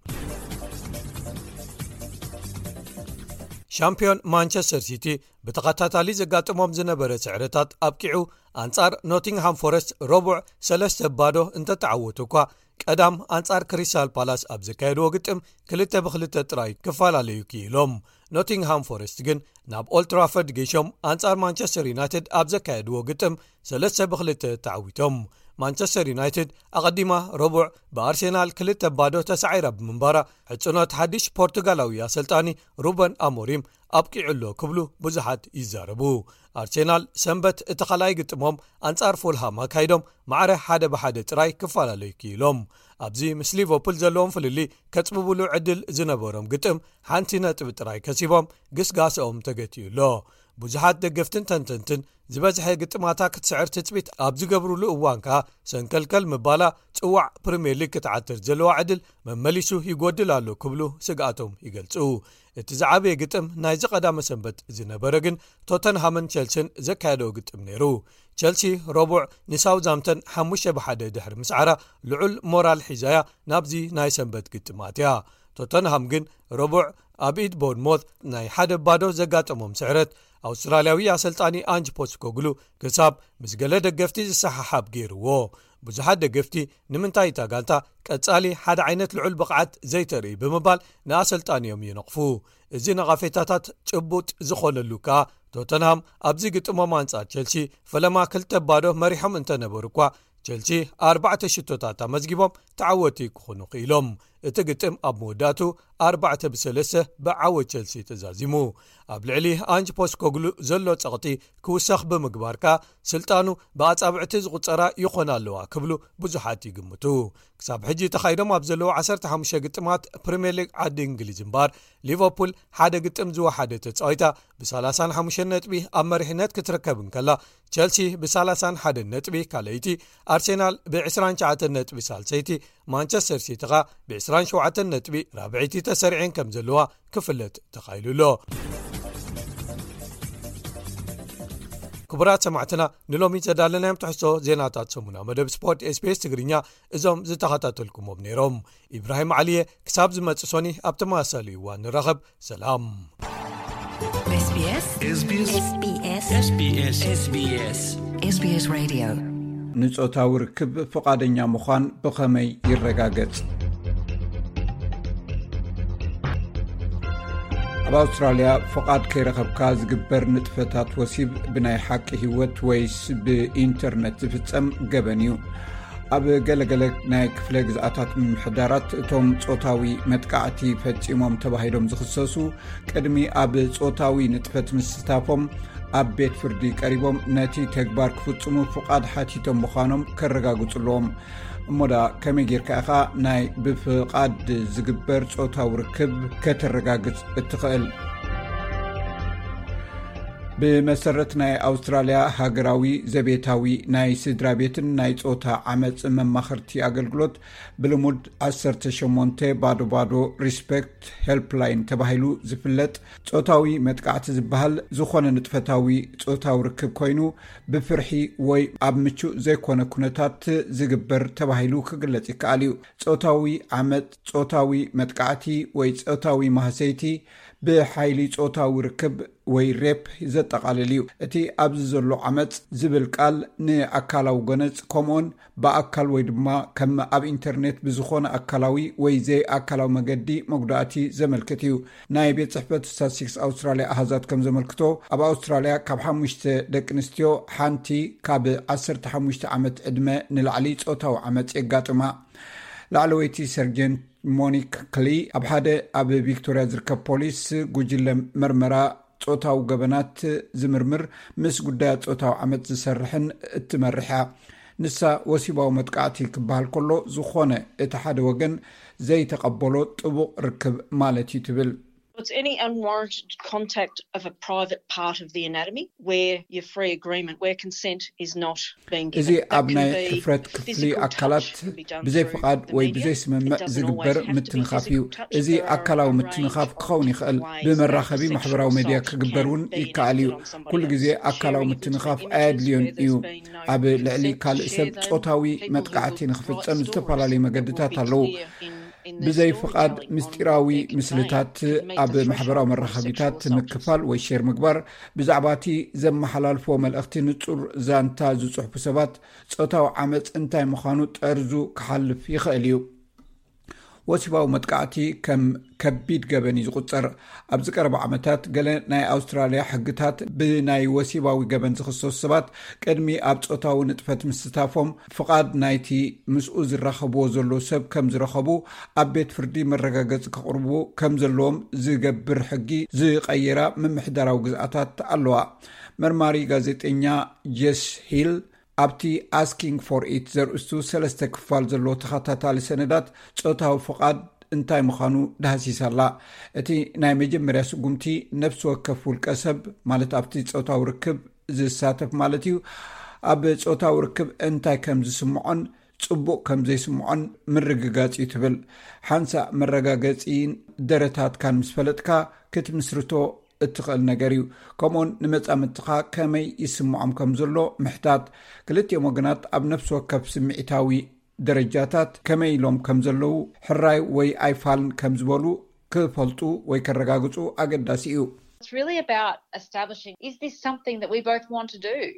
ሻምፒዮን ማንቸስተር ሲቲ ብተኸታታሊ ዘጋጥሞም ዝነበረ ስዕረታት ኣብቂዑ ኣንጻር ኖቲንግሃም ፎረስት ረቡዕ ሰለስተ ባዶ እንተተዓወቱ እኳ ቀዳም ኣንጻር ክሪስታል ፓላስ ኣብ ዘካየድዎ ግጥም ክልተ ብክልተ ጥራይ ክፈላለዩ ክኢሎም ኖቲንግሃም ፎረስት ግን ናብ ኦልትራፈርድ ጌሾም ኣንጻር ማንቸስተር ዩናይትድ ኣብ ዘካየድዎ ግጥም ሰለስተ ብክልተ ተዓዊቶም ማንቸስተር ዩናይትድ ኣቐዲማ ረቡዕ ብኣርሴናል ክልተ ባዶ ተሳዒራ ብምንባራ ሕጽኖት ሓድሽ ፖርቱጋላዊ ኣሰልጣኒ ሩበን ኣሞሪም ኣብቂዑሎ ክብሉ ብዙሓት ይዛረቡ ኣርሴናል ሰንበት እቲ ኻልኣይ ግጥሞም ኣንጻር ፉልሃም ኣካይዶም ማዕረ ሓደ ብሓደ ጥራይ ክፈላለዩ ክኢሎም ኣብዚ ምስ ሊቨርፑል ዘለዎም ፍልሊ ከጽብብሉ ዕድል ዝነበሮም ግጥም ሓንቲ ነጥቢ ጥራይ ከሲቦም ግስጋስኦም ተገቲዩሎ ብዙሓት ደገፍትን ተንተንትን ዝበዝሐ ግጥማታ ክትስዕር ትጽቢት ኣብ ዝገብሩሉ እዋን ከዓ ሰንከልከል ምባላ ጽዋዕ ፕሪምየር ሊግ ክትዓትር ዘለዋ ዕድል መመሊሱ ይጎድል ኣሎ ክብሉ ስጋኣቶም ይገልጹ እቲ ዝዓበየ ግጥም ናይ ዝቐዳመ ሰንበት ዝነበረ ግን ቶተንሃምን ቸልሲን ዘካየደው ግጥም ነይሩ ቸልሲ ረቡዕ ንሳውዛምተን ሓሙሽተ ብሓደ ድሕሪ ምስዓራ ልዑል ሞራል ሒዛያ ናብዚ ናይ ሰንበት ግጥማት እያ ቶተንሃም ግን ረቡዕ ኣብ ኢድ ቦርንሞት ናይ ሓደ ባዶ ዘጋጠሞም ስዕረት ኣውስትራልያዊ ኣሰልጣኒ አንጅ ፖስኮግሉ ክሳብ ምስ ገለ ደገፍቲ ዝሰሓሓብ ገይርዎ ብዙሓት ደገፍቲ ንምንታይ እታ ጋንታ ቀጻሊ ሓደ ዓይነት ልዑል ብቕዓት ዘይተርኢ ብምባል ንኣሰልጣኒዮም ይነቕፉ እዚ ነቓፌታታት ጭቡጥ ዝኾነሉ ከዓ ቶተንሃም ኣብዚ ግጥሞም ኣንጻር ቸልሲ ፈለማ ክልተ ባዶ መሪሖም እንተነበሩ እኳ ቸልሲ ኣርባዕተ ሽቶታት ኣመዝጊቦም ተዓወቲ ክኾኑ ክኢሎም እቲ ግጥም ኣብ መወዳቱ ኣርባዕተ ብሰለስተ ብዓወት ቸልሲ ተዛዚሙ ኣብ ልዕሊ አንጅ ፖስኮግሉ ዘሎ ጸቕጢ ክውሳኽ ብምግባርካ ስልጣኑ ብኣጻብዕቲ ዝቝጸራ ይኾን ኣለዋ ክብሉ ብዙሓት ይግምቱ ክሳብ ሕጂ ተኻይዶም ኣብ ዘለዉ ዓሰርተ ሓሙሽተ ግጥማት ፕሪምየር ሊግ ዓዲ እንግሊዝ እምበር ሊቨርፑል ሓደ ግጥም ዝወሓደ ተጻዊታ ብሰላሳ ሓሙሽተ ነጥቢ ኣብ መሪሕነት ክትርከብ እንከላ ቸልሲ ብሰላሳ ሓደ ነጥቢ ካልአይቲ ኣርሴናል ብዕስራን ሸውዓተ ነጥቢ ሳልሰይቲ ማንቸስተር ሲቲ ኻ ብዕስራን ሸውዓተ ነጥቢ ራብዒቲ ተሰሪዐን ከም ዘለዋ ክፍለጥ ተኻይሉሎ ክቡራት ሰማዕትና ንሎሚ ዘዳለናዮም ትሕሶ ዜናታት ሰሙና መደብ ስፖርት ኤስቢኤስ ትግርኛ እዞም ዝተኸታተልኩሞም ነይሮም ኢብራሂም ዓልየ ክሳብ ዝመጽእ ሶኒ ኣብ ተመሳሳሊ እዋን ንረኸብ ሰላም ኤስቢኤስ ኤስቢኤስ ኤስቢኤስ ኤስቢኤስ ኤስቢኤስ ሬድዮ ንጾታዊ ርክብ ፈቃደኛ ምዃን ብኸመይ ይረጋገጽ? ኣብ ኣውስትራልያ ፍቃድ ከይረኸብካ ዝግበር ንጥፈታት ወሲብ ብናይ ሓቂ ህይወት ወይስ ብኢንተርኔት ዝፍጸም ገበን እዩ። ኣብ ገለገለ ናይ ክፍለ ግዝኣታት ምምሕዳራት እቶም ጾታዊ መጥቃዕቲ ፈጺሞም ተባሂሎም ዝኽሰሱ ቅድሚ ኣብ ጾታዊ ንጥፈት ምስታፎም ኣብ ቤት ፍርዲ ቀሪቦም ነቲ ተግባር ክፍጽሙ ፍቃድ ሓቲቶም ምዃኖም ከረጋግጹለዎም እሞዳ ከመይ ጌርካ ኢኻ ናይ ብፍቃድ ዝግበር ጾታዊ ርክብ ከተረጋግጽ እትኽእል? ብመሰረት ናይ ኣውስትራልያ ሃገራዊ ዘቤታዊ ናይ ስድራ ቤትን ናይ ጾታ ዓመፅ መማኽርቲ ኣገልግሎት ብልሙድ ዓሰርተ ሸሞንተ ባዶ ባዶ ሪስፔክት ሄልፕላይን ተባሂሉ ዝፍለጥ ጾታዊ መጥቃዕቲ ዝበሃል ዝኾነ ንጥፈታዊ ጾታዊ ርክብ ኮይኑ ብፍርሒ ወይ ኣብ ምቹእ ዘይኮነ ኩነታት ዝግበር ተባሂሉ ክግለጽ ይከኣል እዩ። ጾታዊ ዓመፅ፣ ጾታዊ መጥቃዕቲ ወይ ጾታዊ ማህሰይቲ ብሓይሊ ጾታዊ ርክብ ወይ ሬፕ ዘጠቃልል እዩ። እቲ ኣብዚ ዘሎ ዓመፅ ዝብል ቃል ንኣካላዊ ገነፅ ከምኡን ብኣካል ወይ ድማ ከም ኣብ ኢንተርኔት ብዝኾነ ኣካላዊ ወይ ዘይ ኣካላዊ መገዲ መጉዳእቲ ዘመልክት እዩ። ናይ ቤት ጽሕፈት ስታትስቲክስ ኣውስትራልያ ኣሃዛት ከም ዘመልክቶ ኣብ ኣውስትራልያ ካብ ሓሙሽተ ደቂ ኣንስትዮ ሓንቲ ካብ ዓሰርተ ሓሙሽተ ዓመት ዕድመ ንላዕሊ ጾታዊ ዓመፅ የጋጥማ። ላዕለወይቲ ሰርጀንት ሞኒክ ክሊ ኣብ ሓደ ኣብ ቪክቶሪያ ዝርከብ ፖሊስ ጉጅለ መርመራ ጾታዊ ገበናት ዝምርምር ምስ ጉዳያት ጾታዊ ዓመፅ ዝሰርሕን እትመርሓ ንሳ ወሲባዊ መጥቃዕቲ ክበሃል ከሎ ዝኾነ እቲ ሓደ ወገን ዘይተቐበሎ ጥቡቕ ርክብ ማለት እዩ ትብል። It's any unwarranted contact of a private part of the anatomy where your free agreement, where consent is not being given. እዚ ኣብ ናይ ሕፍረት ክፍሊ ኣካላት ብዘይ ፍቃድ ወይ ብዘይ ስምምዕ ዝግበር ምትንኻፍ እዩ። እዚ ኣካላዊ ምትንኻፍ ክኸውን ይኽእል ብመራኸቢ ማሕበራዊ ሚድያ ክግበር እውን ይከኣል እዩ። ኩሉ ግዜ ኣካላዊ ምትንኻፍ ኣየድልዮን እዩ። ኣብ ልዕሊ ካልእ ሰብ ጾታዊ መጥቃዕቲ ንኽፍጸም ዝተፈላለዩ መገድታት ኣለዉ። ብዘይ ፍቃድ ምስጢራዊ ምስልታት ኣብ ማሕበራዊ መራኸቢታት ምክፋል ወይ ሼር ምግባር ብዛዕባቲ ዘመሓላልፎ መልእኽቲ ንጹር ዛንታ ዝጽሕፉ ሰባት ጾታዊ ዓመፅ እንታይ ምዃኑ ጠርዙ ክሓልፍ ይኽእል እዩ። ወሲባዊ መጥቃዕቲ ከም ከቢድ ገበን ዝቁጸር ኣብ ዝቀረበ ዓመታት ገለ ናይ ኣውስትራልያ ሕግታት ብናይ ወሲባዊ ገበን ዝኽሰሱ ሰባት ቅድሚ ኣብ ጾታዊ ንጥፈት ምስታፎም ፍቃድ ናይቲ ምስኡ ዝራኸብዎ ዘሎ ሰብ ከም ዝረኸቡ ኣብ ቤት ፍርዲ መረጋገፂ ከቕርቡ ከም ዘለዎም ዝገብር ሕጊ ዝቐየራ ምምሕዳራዊ ግዝኣታት ኣለዋ። መርማሪ ጋዜጠኛ ጀስ ሂል ኣብቲ ኣስኪንግ ፎር ኢት ዘርእስቱ ሰለስተ ክፋል ዘሎ ተኸታታሊ ሰነዳት ጾታዊ ፍቃድ እንታይ ምዃኑ ዳሃሲሳላ። እቲ ናይ መጀመርያ ስጉምቲ ነፍሲ ወከፍ ውልቀ ሰብ ማለት ኣብቲ ጾታዊ ርክብ ዝሳተፍ ማለት እዩ ኣብ ጾታዊ ርክብ እንታይ ከም ዝስምዖን ጽቡቕ ከም ዘይስምዖን ምርግጋጽ ትብል። ሓንሳእ መረጋገፂን ደረታትካን ምስ ፈለጥካ ክትምስርቶ እትኽእል ነገር እዩ። ከምኡን ንመጻምትኻ ከመይ ይስምዖም ከም ዘሎ ምሕታት ክልቲኦም ወገናት ኣብ ነፍሲ ወከፍ ስምዒታዊ ደረጃታት ከመይ ኢሎም ከም ዘለዉ ሕራይ ወይ ኣይፋልን ከም ዝበሉ ክፈልጡ ወይ ከረጋግጹ ኣገዳሲ እዩ። It's really about establishing, is this something that we both want to do?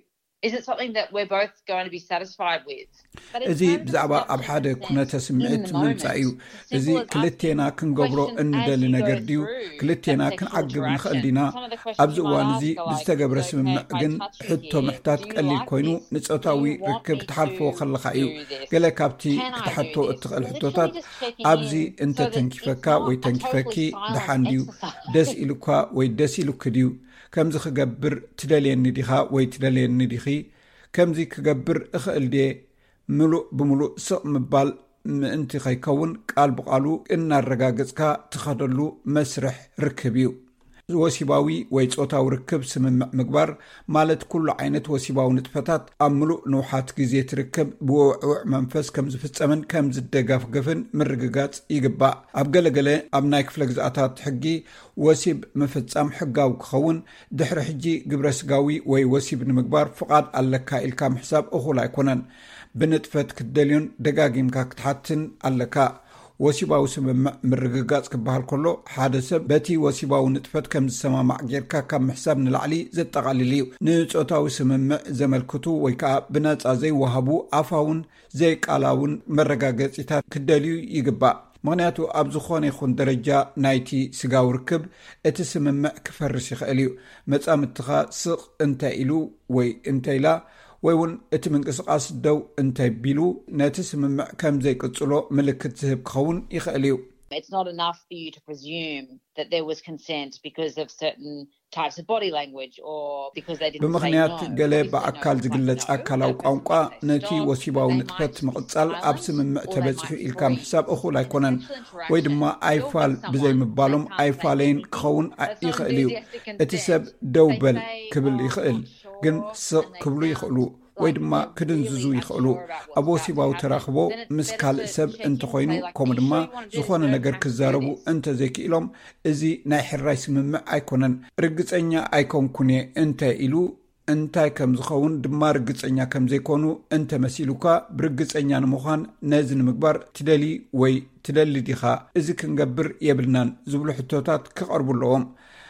Is it something that we're both going to be satisfied with? እዚ ብዛዕባ ኣብ ሓደ ኩነተ ስምዒት ምምጻእ እዩ እዚ ክልቴና ክንገብሮ እንደሊ ነገር ድዩ ክልቴና ክንዓግብ ንኽእል ዲና ኣብዚ እዋን እዚ ብዝተገብረ ስምምዕ ግን ሕቶ ምሕታት ቀሊል ኮይኑ ንፆታዊ ርክብ ትሓልፎ ከለኻ እዩ ገለ ካብቲ ክትሓቶ እትኽእል ሕቶታት ኣብዚ እንተ ተንኪፈካ ወይ ተንኪፈኪ ድሓን ድዩ ደስ ኢሉካ ወይ ደስ ኢሉክ ድዩ ከምዚ ክገብር ትደልየኒ ዲኻ ወይ ትደልየኒ ዲኺ ከምዚ ክገብር እኽእል ድየ ምሉእ ብምሉእ ስቕ ምባል ምእንቲ ኸይከውን ቃል ብቓሉ እናረጋገጽካ ትኸደሉ መስርሕ ርክብ እዩ ወሲባዊ ወይ ፆታዊ ርክብ ስምምዕ ምግባር ማለት ኩሉ ዓይነት ወሲባዊ ንጥፈታት ኣብ ምሉእ ንውሓት ግዜ ትርክብ ብውዕውዕ መንፈስ ከም ዝፍጸምን ከም ዝደጋፍገፍን ምርግጋጽ ይግባእ ኣብ ገለገለ ኣብ ናይ ክፍለ ግዝኣታት ሕጊ ወሲብ ምፍጻም ሕጋዊ ክኸውን ድሕሪ ሕጂ ግብረ ስጋዊ ወይ ወሲብ ንምግባር ፍቓድ ኣለካ ኢልካ ምሕሳብ እኹል ኣይኮነን ብንጥፈት ክትደልዮን ደጋጊምካ ክትሓትን ኣለካ ወሲባዊ ስምምዕ ምርግጋጽ ክበሃል ከሎ ሓደ ሰብ በቲ ወሲባዊ ንጥፈት ከም ዝሰማማዕ ጌርካ ካብ ምሕሳብ ንላዕሊ ዘጠቓልል እዩ ንፆታዊ ስምምዕ ዘመልክቱ ወይ ከዓ ብነፃ ዘይወሃቡ ኣፋውን ዘይቃላውን መረጋገፂታት ክደልዩ ይግባእ ምክንያቱ ኣብ ዝኾነ ይኹን ደረጃ ናይቲ ስጋዊ ርክብ እቲ ስምምዕ ክፈርስ ይኽእል እዩ መጻምትኻ ስቕ እንታይ ኢሉ ወይ እንታይ ኢላ ወይ እውን እቲ ምንቅስቃስ ደው እንታይ ቢሉ ነቲ ስምምዕ ከም ዘይቅጽሎ ምልክት ዝህብ ክኸውን ይኽእል እዩ It's not enough for you to presume that there was consent because of certain types of body language or because they didn't say no. ብምኽንያት ገለ በአካል ዝግለጽ አካላዊ ቋንቋ ነቲ ወሲባዊ ንጥፈት መቕጻል ኣብ ስምምዕ ተበጽሑ ኢልካ ምሕሳብ እኹል ኣይኮነን ወይ ድማ ኣይፋል ብዘይምባሎም ኣይፋለይን ክኸውን ይኽእል እዩ እቲ ሰብ ደው በል ክብል ይኽእል ግን ስቕ ክብሉ ይኽእሉ ወይ ድማ ክድንዝዙ ይኽእሉ ኣብ ወሲባዊ ተራኽቦ ምስ ካልእ ሰብ እንተኾይኑ ከምኡ ድማ ዝኾነ ነገር ክዛረቡ እንተ ዘይክኢሎም እዚ ናይ ሕራይ ስምምዕ ኣይኮነን ርግፀኛ ኣይኮንኩን እንታይ ኢሉ እንታይ ከም ዝኸውን ድማ ርግፀኛ ከም ዘይኮኑ እንተ መሲሉካ ብርግፀኛ ንምዃን ነዚ ንምግባር ትደሊ ወይ ትደሊ ዲኻ እዚ ክንገብር የብልናን ዝብሉ ሕቶታት ክቐርቡለዎም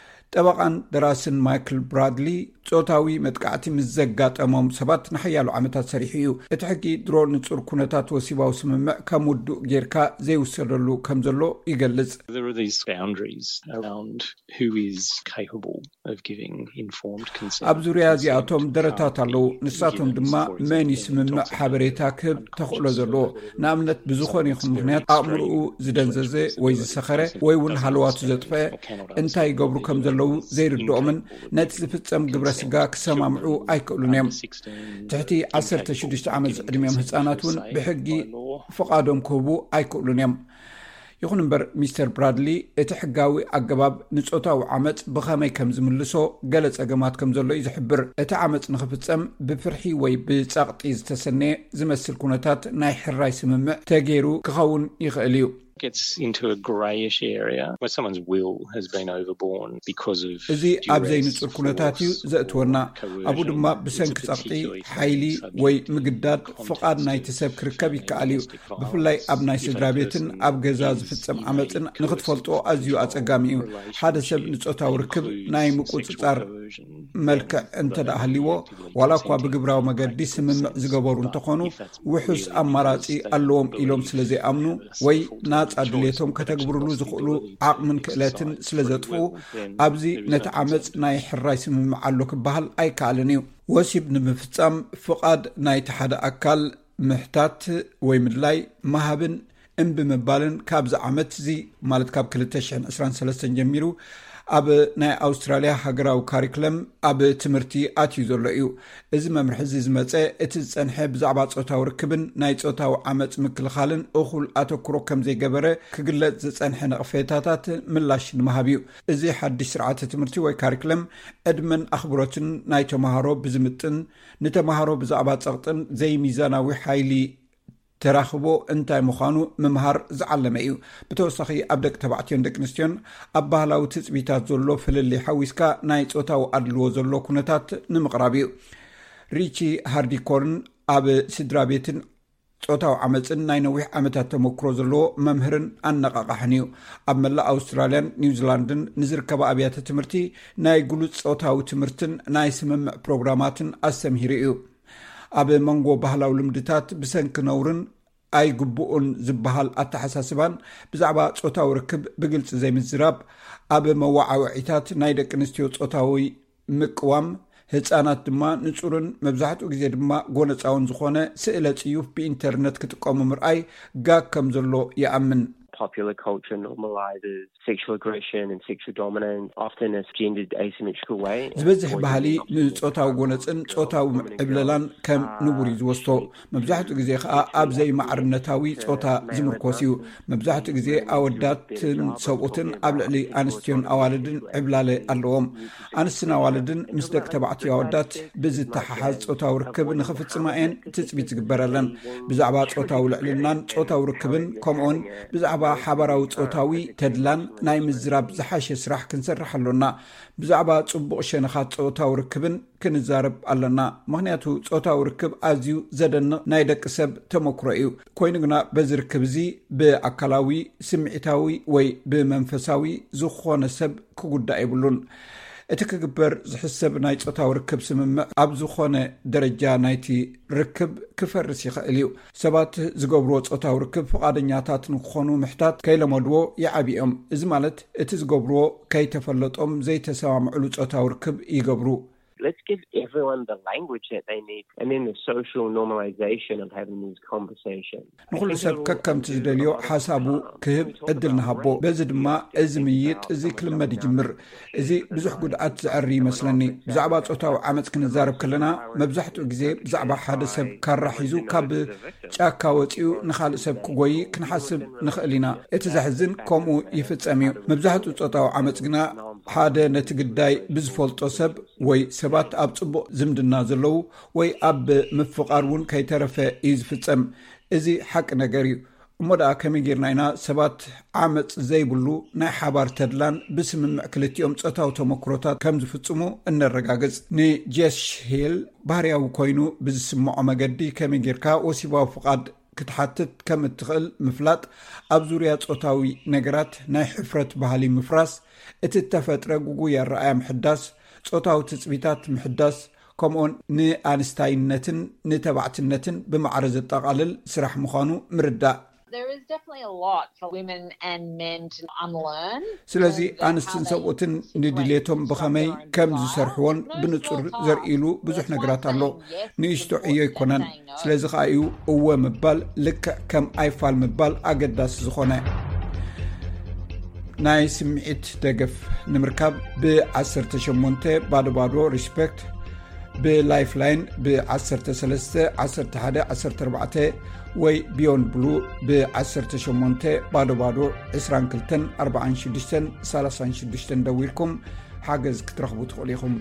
ጠበቃን ደራስን ማይክል ብራድሊ ጾታዊ መጥቃዕቲ ምዘጋጠሞም ሰባት ንሓያሉ ዓመታት ሰሪሑ እዩ እቲ ሕጊ ድሮ ንጹር ኩነታት ወሲባዊ ስምምዕ ከም ውዱእ ጌርካ ዘይውሰደሉ ከም ዘሎ ይገልጽ There are these boundaries around who is capable of giving informed consent. ኣብ ዙርያ እዚኣቶም ደረታት ኣለዉ ንሳቶም ድማ መን ስምምዕ ሓበሬታ ክህብ ተኽእሎ ዘለዎ ንኣብነት ብዝኾነ ይኹን ምክንያት ኣእምርኡ ዝደንዘዘ ወይ ዝሰኸረ ወይ እውን ሃልዋቱ ዘጥፍአ እንታይ ይገብሩ ከም ዘለዉ ዘይርድኦምን ነቲ ዝፍጸም ግብረ ስጋ ክሰማምዑ ኣይክእሉን እዮም ትሕቲ ዓሰርተ ሽዱሽተ ዓመት ዕድሜኦም ህፃናት እውን ብሕጊ ፍቓዶም ክህቡ ኣይክእሉን እዮም ይኹን እምበር ሚስተር ብራድሊ እቲ ሕጋዊ ኣገባብ ንፆታዊ ዓመፅ ብኸመይ ከም ዝምልሶ ገለ ፀገማት ከም ዘሎ እዩ ዝሕብር እቲ ዓመፅ ንኽፍፀም ብፍርሒ ወይ ብፀቕጢ ዝተሰነየ ዝመስል ኩነታት ናይ ሕራይ ስምምዕ ተገይሩ ክኸውን ይኽእል እዩ gets into a grayish area where someone's will has been overborne because of እዚ ኣብ ዘይንጹር ኩነታት እዩ ዘእትወና ኣብኡ ድማ ብሰንኪ ፀቕጢ ሓይሊ ወይ ምግዳድ ፍቓድ ናይቲ ሰብ ክርከብ ይከኣል እዩ ብፍላይ ኣብ ናይ ስድራ ቤትን ኣብ ገዛ ዝፍጸም ዓመፅን ንኽትፈልጦ ኣዝዩ ኣፀጋሚ እዩ ሓደ ሰብ ንፆታዊ ርክብ ናይ ምቁፅፃር መልክዕ እንተዳሃሊዎ ዋላ እኳ ብግብራዊ መገዲ ስምምዕ ዝገበሩ እንተኾኑ ውሑስ ኣማራፂ ኣለዎም ኢሎም ስለ ዘይኣምኑ ወይ ናፃ ድሌቶም ከተግብርሉ ዝኽእሉ ዓቕምን ክእለትን ስለ ዘጥፍኡ ኣብዚ ነቲ ዓመፅ ናይ ሕራይ ስምምዕ ኣሎ ክበሃል ኣይከኣልን እዩ ወሲብ ንምፍጻም ፍቓድ ናይቲ ሓደ ኣካል ምሕታት ወይ ምድላይ መሃብን እምቢ ምባልን ካብዚ ዓመት እዚ ማለት ካብ ክልተ ሽሕን ዕስራን ሰለስተን ጀሚሩ ኣብ ናይ ኣውስትራልያ ሃገራዊ ካሪክለም ኣብ ትምህርቲ ኣትዩ ዘሎ እዩ እዚ መምርሒ እዚ ዝመፀ እቲ ዝፀንሐ ብዛዕባ ፆታዊ ርክብን ናይ ፆታዊ ዓመፅ ምክልኻልን እኹል ኣተኩሮ ከም ዘይገበረ ክግለጽ ዝፀንሐ ነቕፌታታት ምላሽ ንምሃብ እዩ እዚ ሓድሽ ስርዓተ ትምህርቲ ወይ ካሪክለም ዕድመን ኣኽብሮትን ናይ ተምሃሮ ብዝምጥን ንተምሃሮ ብዛዕባ ፀቕጥን ዘይሚዛናዊ ሓይሊ ተራኽቦ እንታይ ምዃኑ ምምሃር ዝዓለመ እዩ ብተወሳኺ ኣብ ደቂ ተባዕትዮን ደቂ ኣንስትዮን ኣብ ባህላዊ ትፅቢታት ዘሎ ፍልሊ ሓዊስካ ናይ ፆታዊ ኣድልዎ ዘሎ ኩነታት ንምቕራብ እዩ ሪቺ ሃርዲኮርን ኣብ ስድራ ቤትን ጾታዊ ዓመፅን ናይ ነዊሕ ዓመታት ተመክሮ ዘለዎ መምህርን ኣነቃቃሕን እዩ ኣብ መላእ ኣውስትራልያን ኒውዚላንድን ንዝርከባ ኣብያተ ትምህርቲ ናይ ጉሉፅ ጾታዊ ትምህርትን ናይ ስምምዕ ፕሮግራማትን ኣስተምሂሩ እዩ ኣብ መንጎ ባህላዊ ልምድታት ብሰንኪ ነውርን ኣይግቡኡን ዝበሃል ኣተሓሳስባን ብዛዕባ ጾታዊ ርክብ ብግልፂ ዘይምዝራብ ኣብ መዋዓውዒታት ናይ ደቂ ኣንስትዮ ጾታዊ ምቅዋም ህፃናት ድማ ንጹርን መብዛሕትኡ ግዜ ድማ ጎነፃውን ዝኾነ ስእለ ጽዩፍ ብኢንተርነት ክጥቀሙ ምርኣይ ጋግ ከም ዘሎ ይኣምን Popular culture normalizes sexual aggression and sexual dominance, often in a gendered asymmetrical way. ዝበዝሕ ባህሊ ንጾታዊ ጎነፅን ጾታዊ ዕብለላን ከም ንቡር ዝወስቶ መብዛሕትኡ ግዜ ከዓ ኣብ ዘይማዕርነታዊ ጾታ ዝምርኮስ እዩ መብዛሕትኡ ግዜ ኣወዳትን ሰብኡትን ኣብ ልዕሊ ኣንስትዮን ኣዋልድን ዕብላለ ኣለዎም ኣንስትን ኣዋልድን ምስ ደቂ ተባዕትዮ ኣወዳት ብዝተሓሓዝ ጾታዊ ርክብ ንኽፍፅማ እየን ትፅቢት ዝግበረለን ብዛዕባ ጾታዊ ልዕልናን ጾታዊ ርክብን ከምኡውን ብዛዕባ ሓበራዊ ጾታዊ ተድላን ናይ ምዝራብ ዝሓሸ ስራሕ ክንሰርሕ ኣለና ብዛዕባ ጽቡቕ ሸነኻት ጾታዊ ርክብን ክንዛረብ ኣለና ምክንያቱ ጾታዊ ርክብ ኣዝዩ ዘደንቕ ናይ ደቂ ሰብ ተመክሮ እዩ ኮይኑ ግና በዚ ርክብ እዚ ብኣካላዊ ስምዒታዊ ወይ ብመንፈሳዊ ዝኾነ ሰብ ክጉዳእ ይብሉን እቲ ክግበር ዝሕሰብ ናይ ጾታዊ ርክብ ስምምዕ ኣብ ዝኾነ ደረጃ ናይቲ ርክብ ክፈርስ ይኽእል እዩ ሰባት ዝገብርዎ ጾታዊ ርክብ ፈቃደኛታት ንክኾኑ ምሕታት ከይለመድዎ ይዓብኦም እዚ ማለት እቲ ዝገብርዎ ከይተፈለጦም ዘይተሰማምዕሉ ጾታዊ ርክብ ይገብሩ Let's give everyone the language that they need and then the social normalization of having these conversations. ንኩሉ ሰብ ከከምቲ ዝደልዮ ሓሳቡ ክህብ ዕድል ንሃቦ በዚ ድማ እዚ ምይጥ እዚ ክልመድ ይጅምር እዚ ብዙሕ ጉድኣት ዝዕሪ ይመስለኒ ብዛዕባ ጾታዊ ዓመፅ ክንዛረብ ከለና መብዛሕትኡ ግዜ ብዛዕባ ሓደ ሰብ ካራሒዙ ካብ ጫካ ወፂኡ ንኻልእ ሰብ ክጎይ ክንሓስብ ንኽእል ኢና እቲ ዘሕዝን ከምኡ ይፍጸም እዩ መብዛሕትኡ ጾታዊ ዓመፅ ግና ሓደ ነቲ ግዳይ ብዝፈልጦ ሰብ ወይ ሰባት ኣብ ጽቡቕ ዝምድና ዘለዉ ወይ ኣብ ምፍቃር እውን ከይተረፈ እዩ ዝፍጸም እዚ ሓቂ ነገር እዩ እሞ ደኣ ከመይ ጌርና ኢና ሰባት ዓመፅ ዘይብሉ ናይ ሓባር ተድላን ብስምምዕ ክልቲኦም ጾታዊ ተመክሮታት ከም ዝፍጽሙ እንረጋግጽ ንጄስ ሂል ባህርያዊ ኮይኑ ብዝስምዖ መገዲ ከመይ ጌርካ ወሲባዊ ፍቃድ ክትሓትት ከም እትኽእል ምፍላጥ ኣብ ዙርያ ጾታዊ ነገራት ናይ ሕፍረት ባህሊ ምፍራስ እቲ ተፈጥረ ጉጉይ ኣረኣያ ምሕዳስ ጾታዊ ትጽቢታት ምሕዳስ ከምኡን ንኣንስታይነትን ንተባዕትነትን ብማዕረ ዘጠቓልል ስራሕ ምዃኑ ምርዳእ There is definitely a lot for women and men to unlearn. ስለዚ ኣንስትን ሰብኡትን ንድሌቶም ብኸመይ ከም ዝሰርሕዎን ብንጹር ዘርኢሉ ብዙሕ ነገራት ኣሎ ንእሽቶ ዕዮ ይኮነን ስለዚ ከዓ እዩ እወ ምባል ልክዕ ከም ኣይፋል ምባል ኣገዳሲ ዝኾነ ናይ ስምዒት ደገፍ ንምርካብ ብዓሰርተ ሸሞንተ ባዶ ባዶ ሪስፔክት ብላይፍላይን ብዓሰርተ ሰለስተ ዓሰርተ ሓደ ዓሰርተ ኣርባዕተ ወይ ቢዮንድ ብሉ ብዓሰርተ ሸሞንተ ባዶ ባዶ ዒስራን ክልተን ኣርባዓን ሽዱሽተን ሰላሳን ሽዱሽተን ደዊልኩም ሓገዝ ክትረኽቡ ትኽእሉ ኢኹም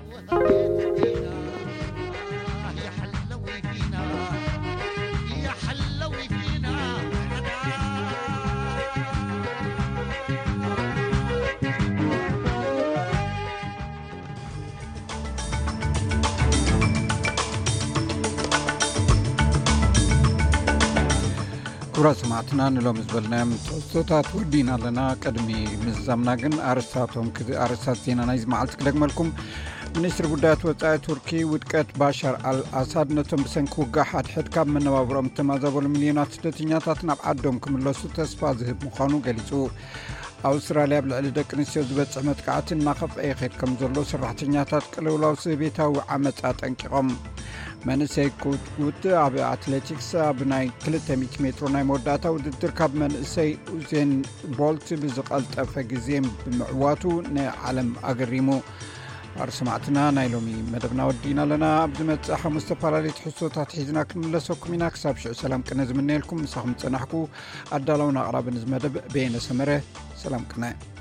كبرى سمعتنا نلوم زبلنا توستات ودينا لنا قدمي مزامنا ግን አርሳቶም አርሳት ዜና ናይ ዝማዓልት ክደግመልኩም ሚኒስትር ጉዳያት ወጻኢ ቱርኪ ውድቀት ባሻር አልአሳድ ነቶም ብሰንኪ ውጋእ ሓድሕድ ካብ መነባብሮም ተማዛበሉ ሚልዮናት ስደተኛታት ናብ ዓዶም ክምለሱ ተስፋ ዝህብ ምዃኑ ገሊጹ ኣውስትራልያ ብልዕሊ ደቂ ኣንስትዮ ዝበፅሕ መጥቃዕትን እናኸፍአ ይኸይድ ከም ዘሎ ሰራሕተኛታት ቅልውላው ስቤታዊ ዓመፃ ጠንቂቖም መንእሰይ ኩት ኣብ ኣትሌቲክስ ኣብ ናይ ክልተ ሚእቲ ሜትሮ ናይ መወዳእታ ውድድር ካብ መንእሰይ ኡዜን ቦልት ብዝቐልጠፈ ግዜ ብምዕዋቱ ንዓለም ኣገሪሙ ኣርሰማዕትና ናይ ሎሚ መደብና ወዲና ኣለና ኣብ ዝመፅእ ሓሙሽተ ፓራሊት ሕሶታት ሒዝና ክንምለሰኩም ኢና ክሳብ ሽዑ ሰላም ቅነ ዝምነየልኩም ንሳኹም ፀናሕኩ ኣዳለውና ኣቕራብን ዝመደብ በየነ ሰመረ ሰላም ቅነ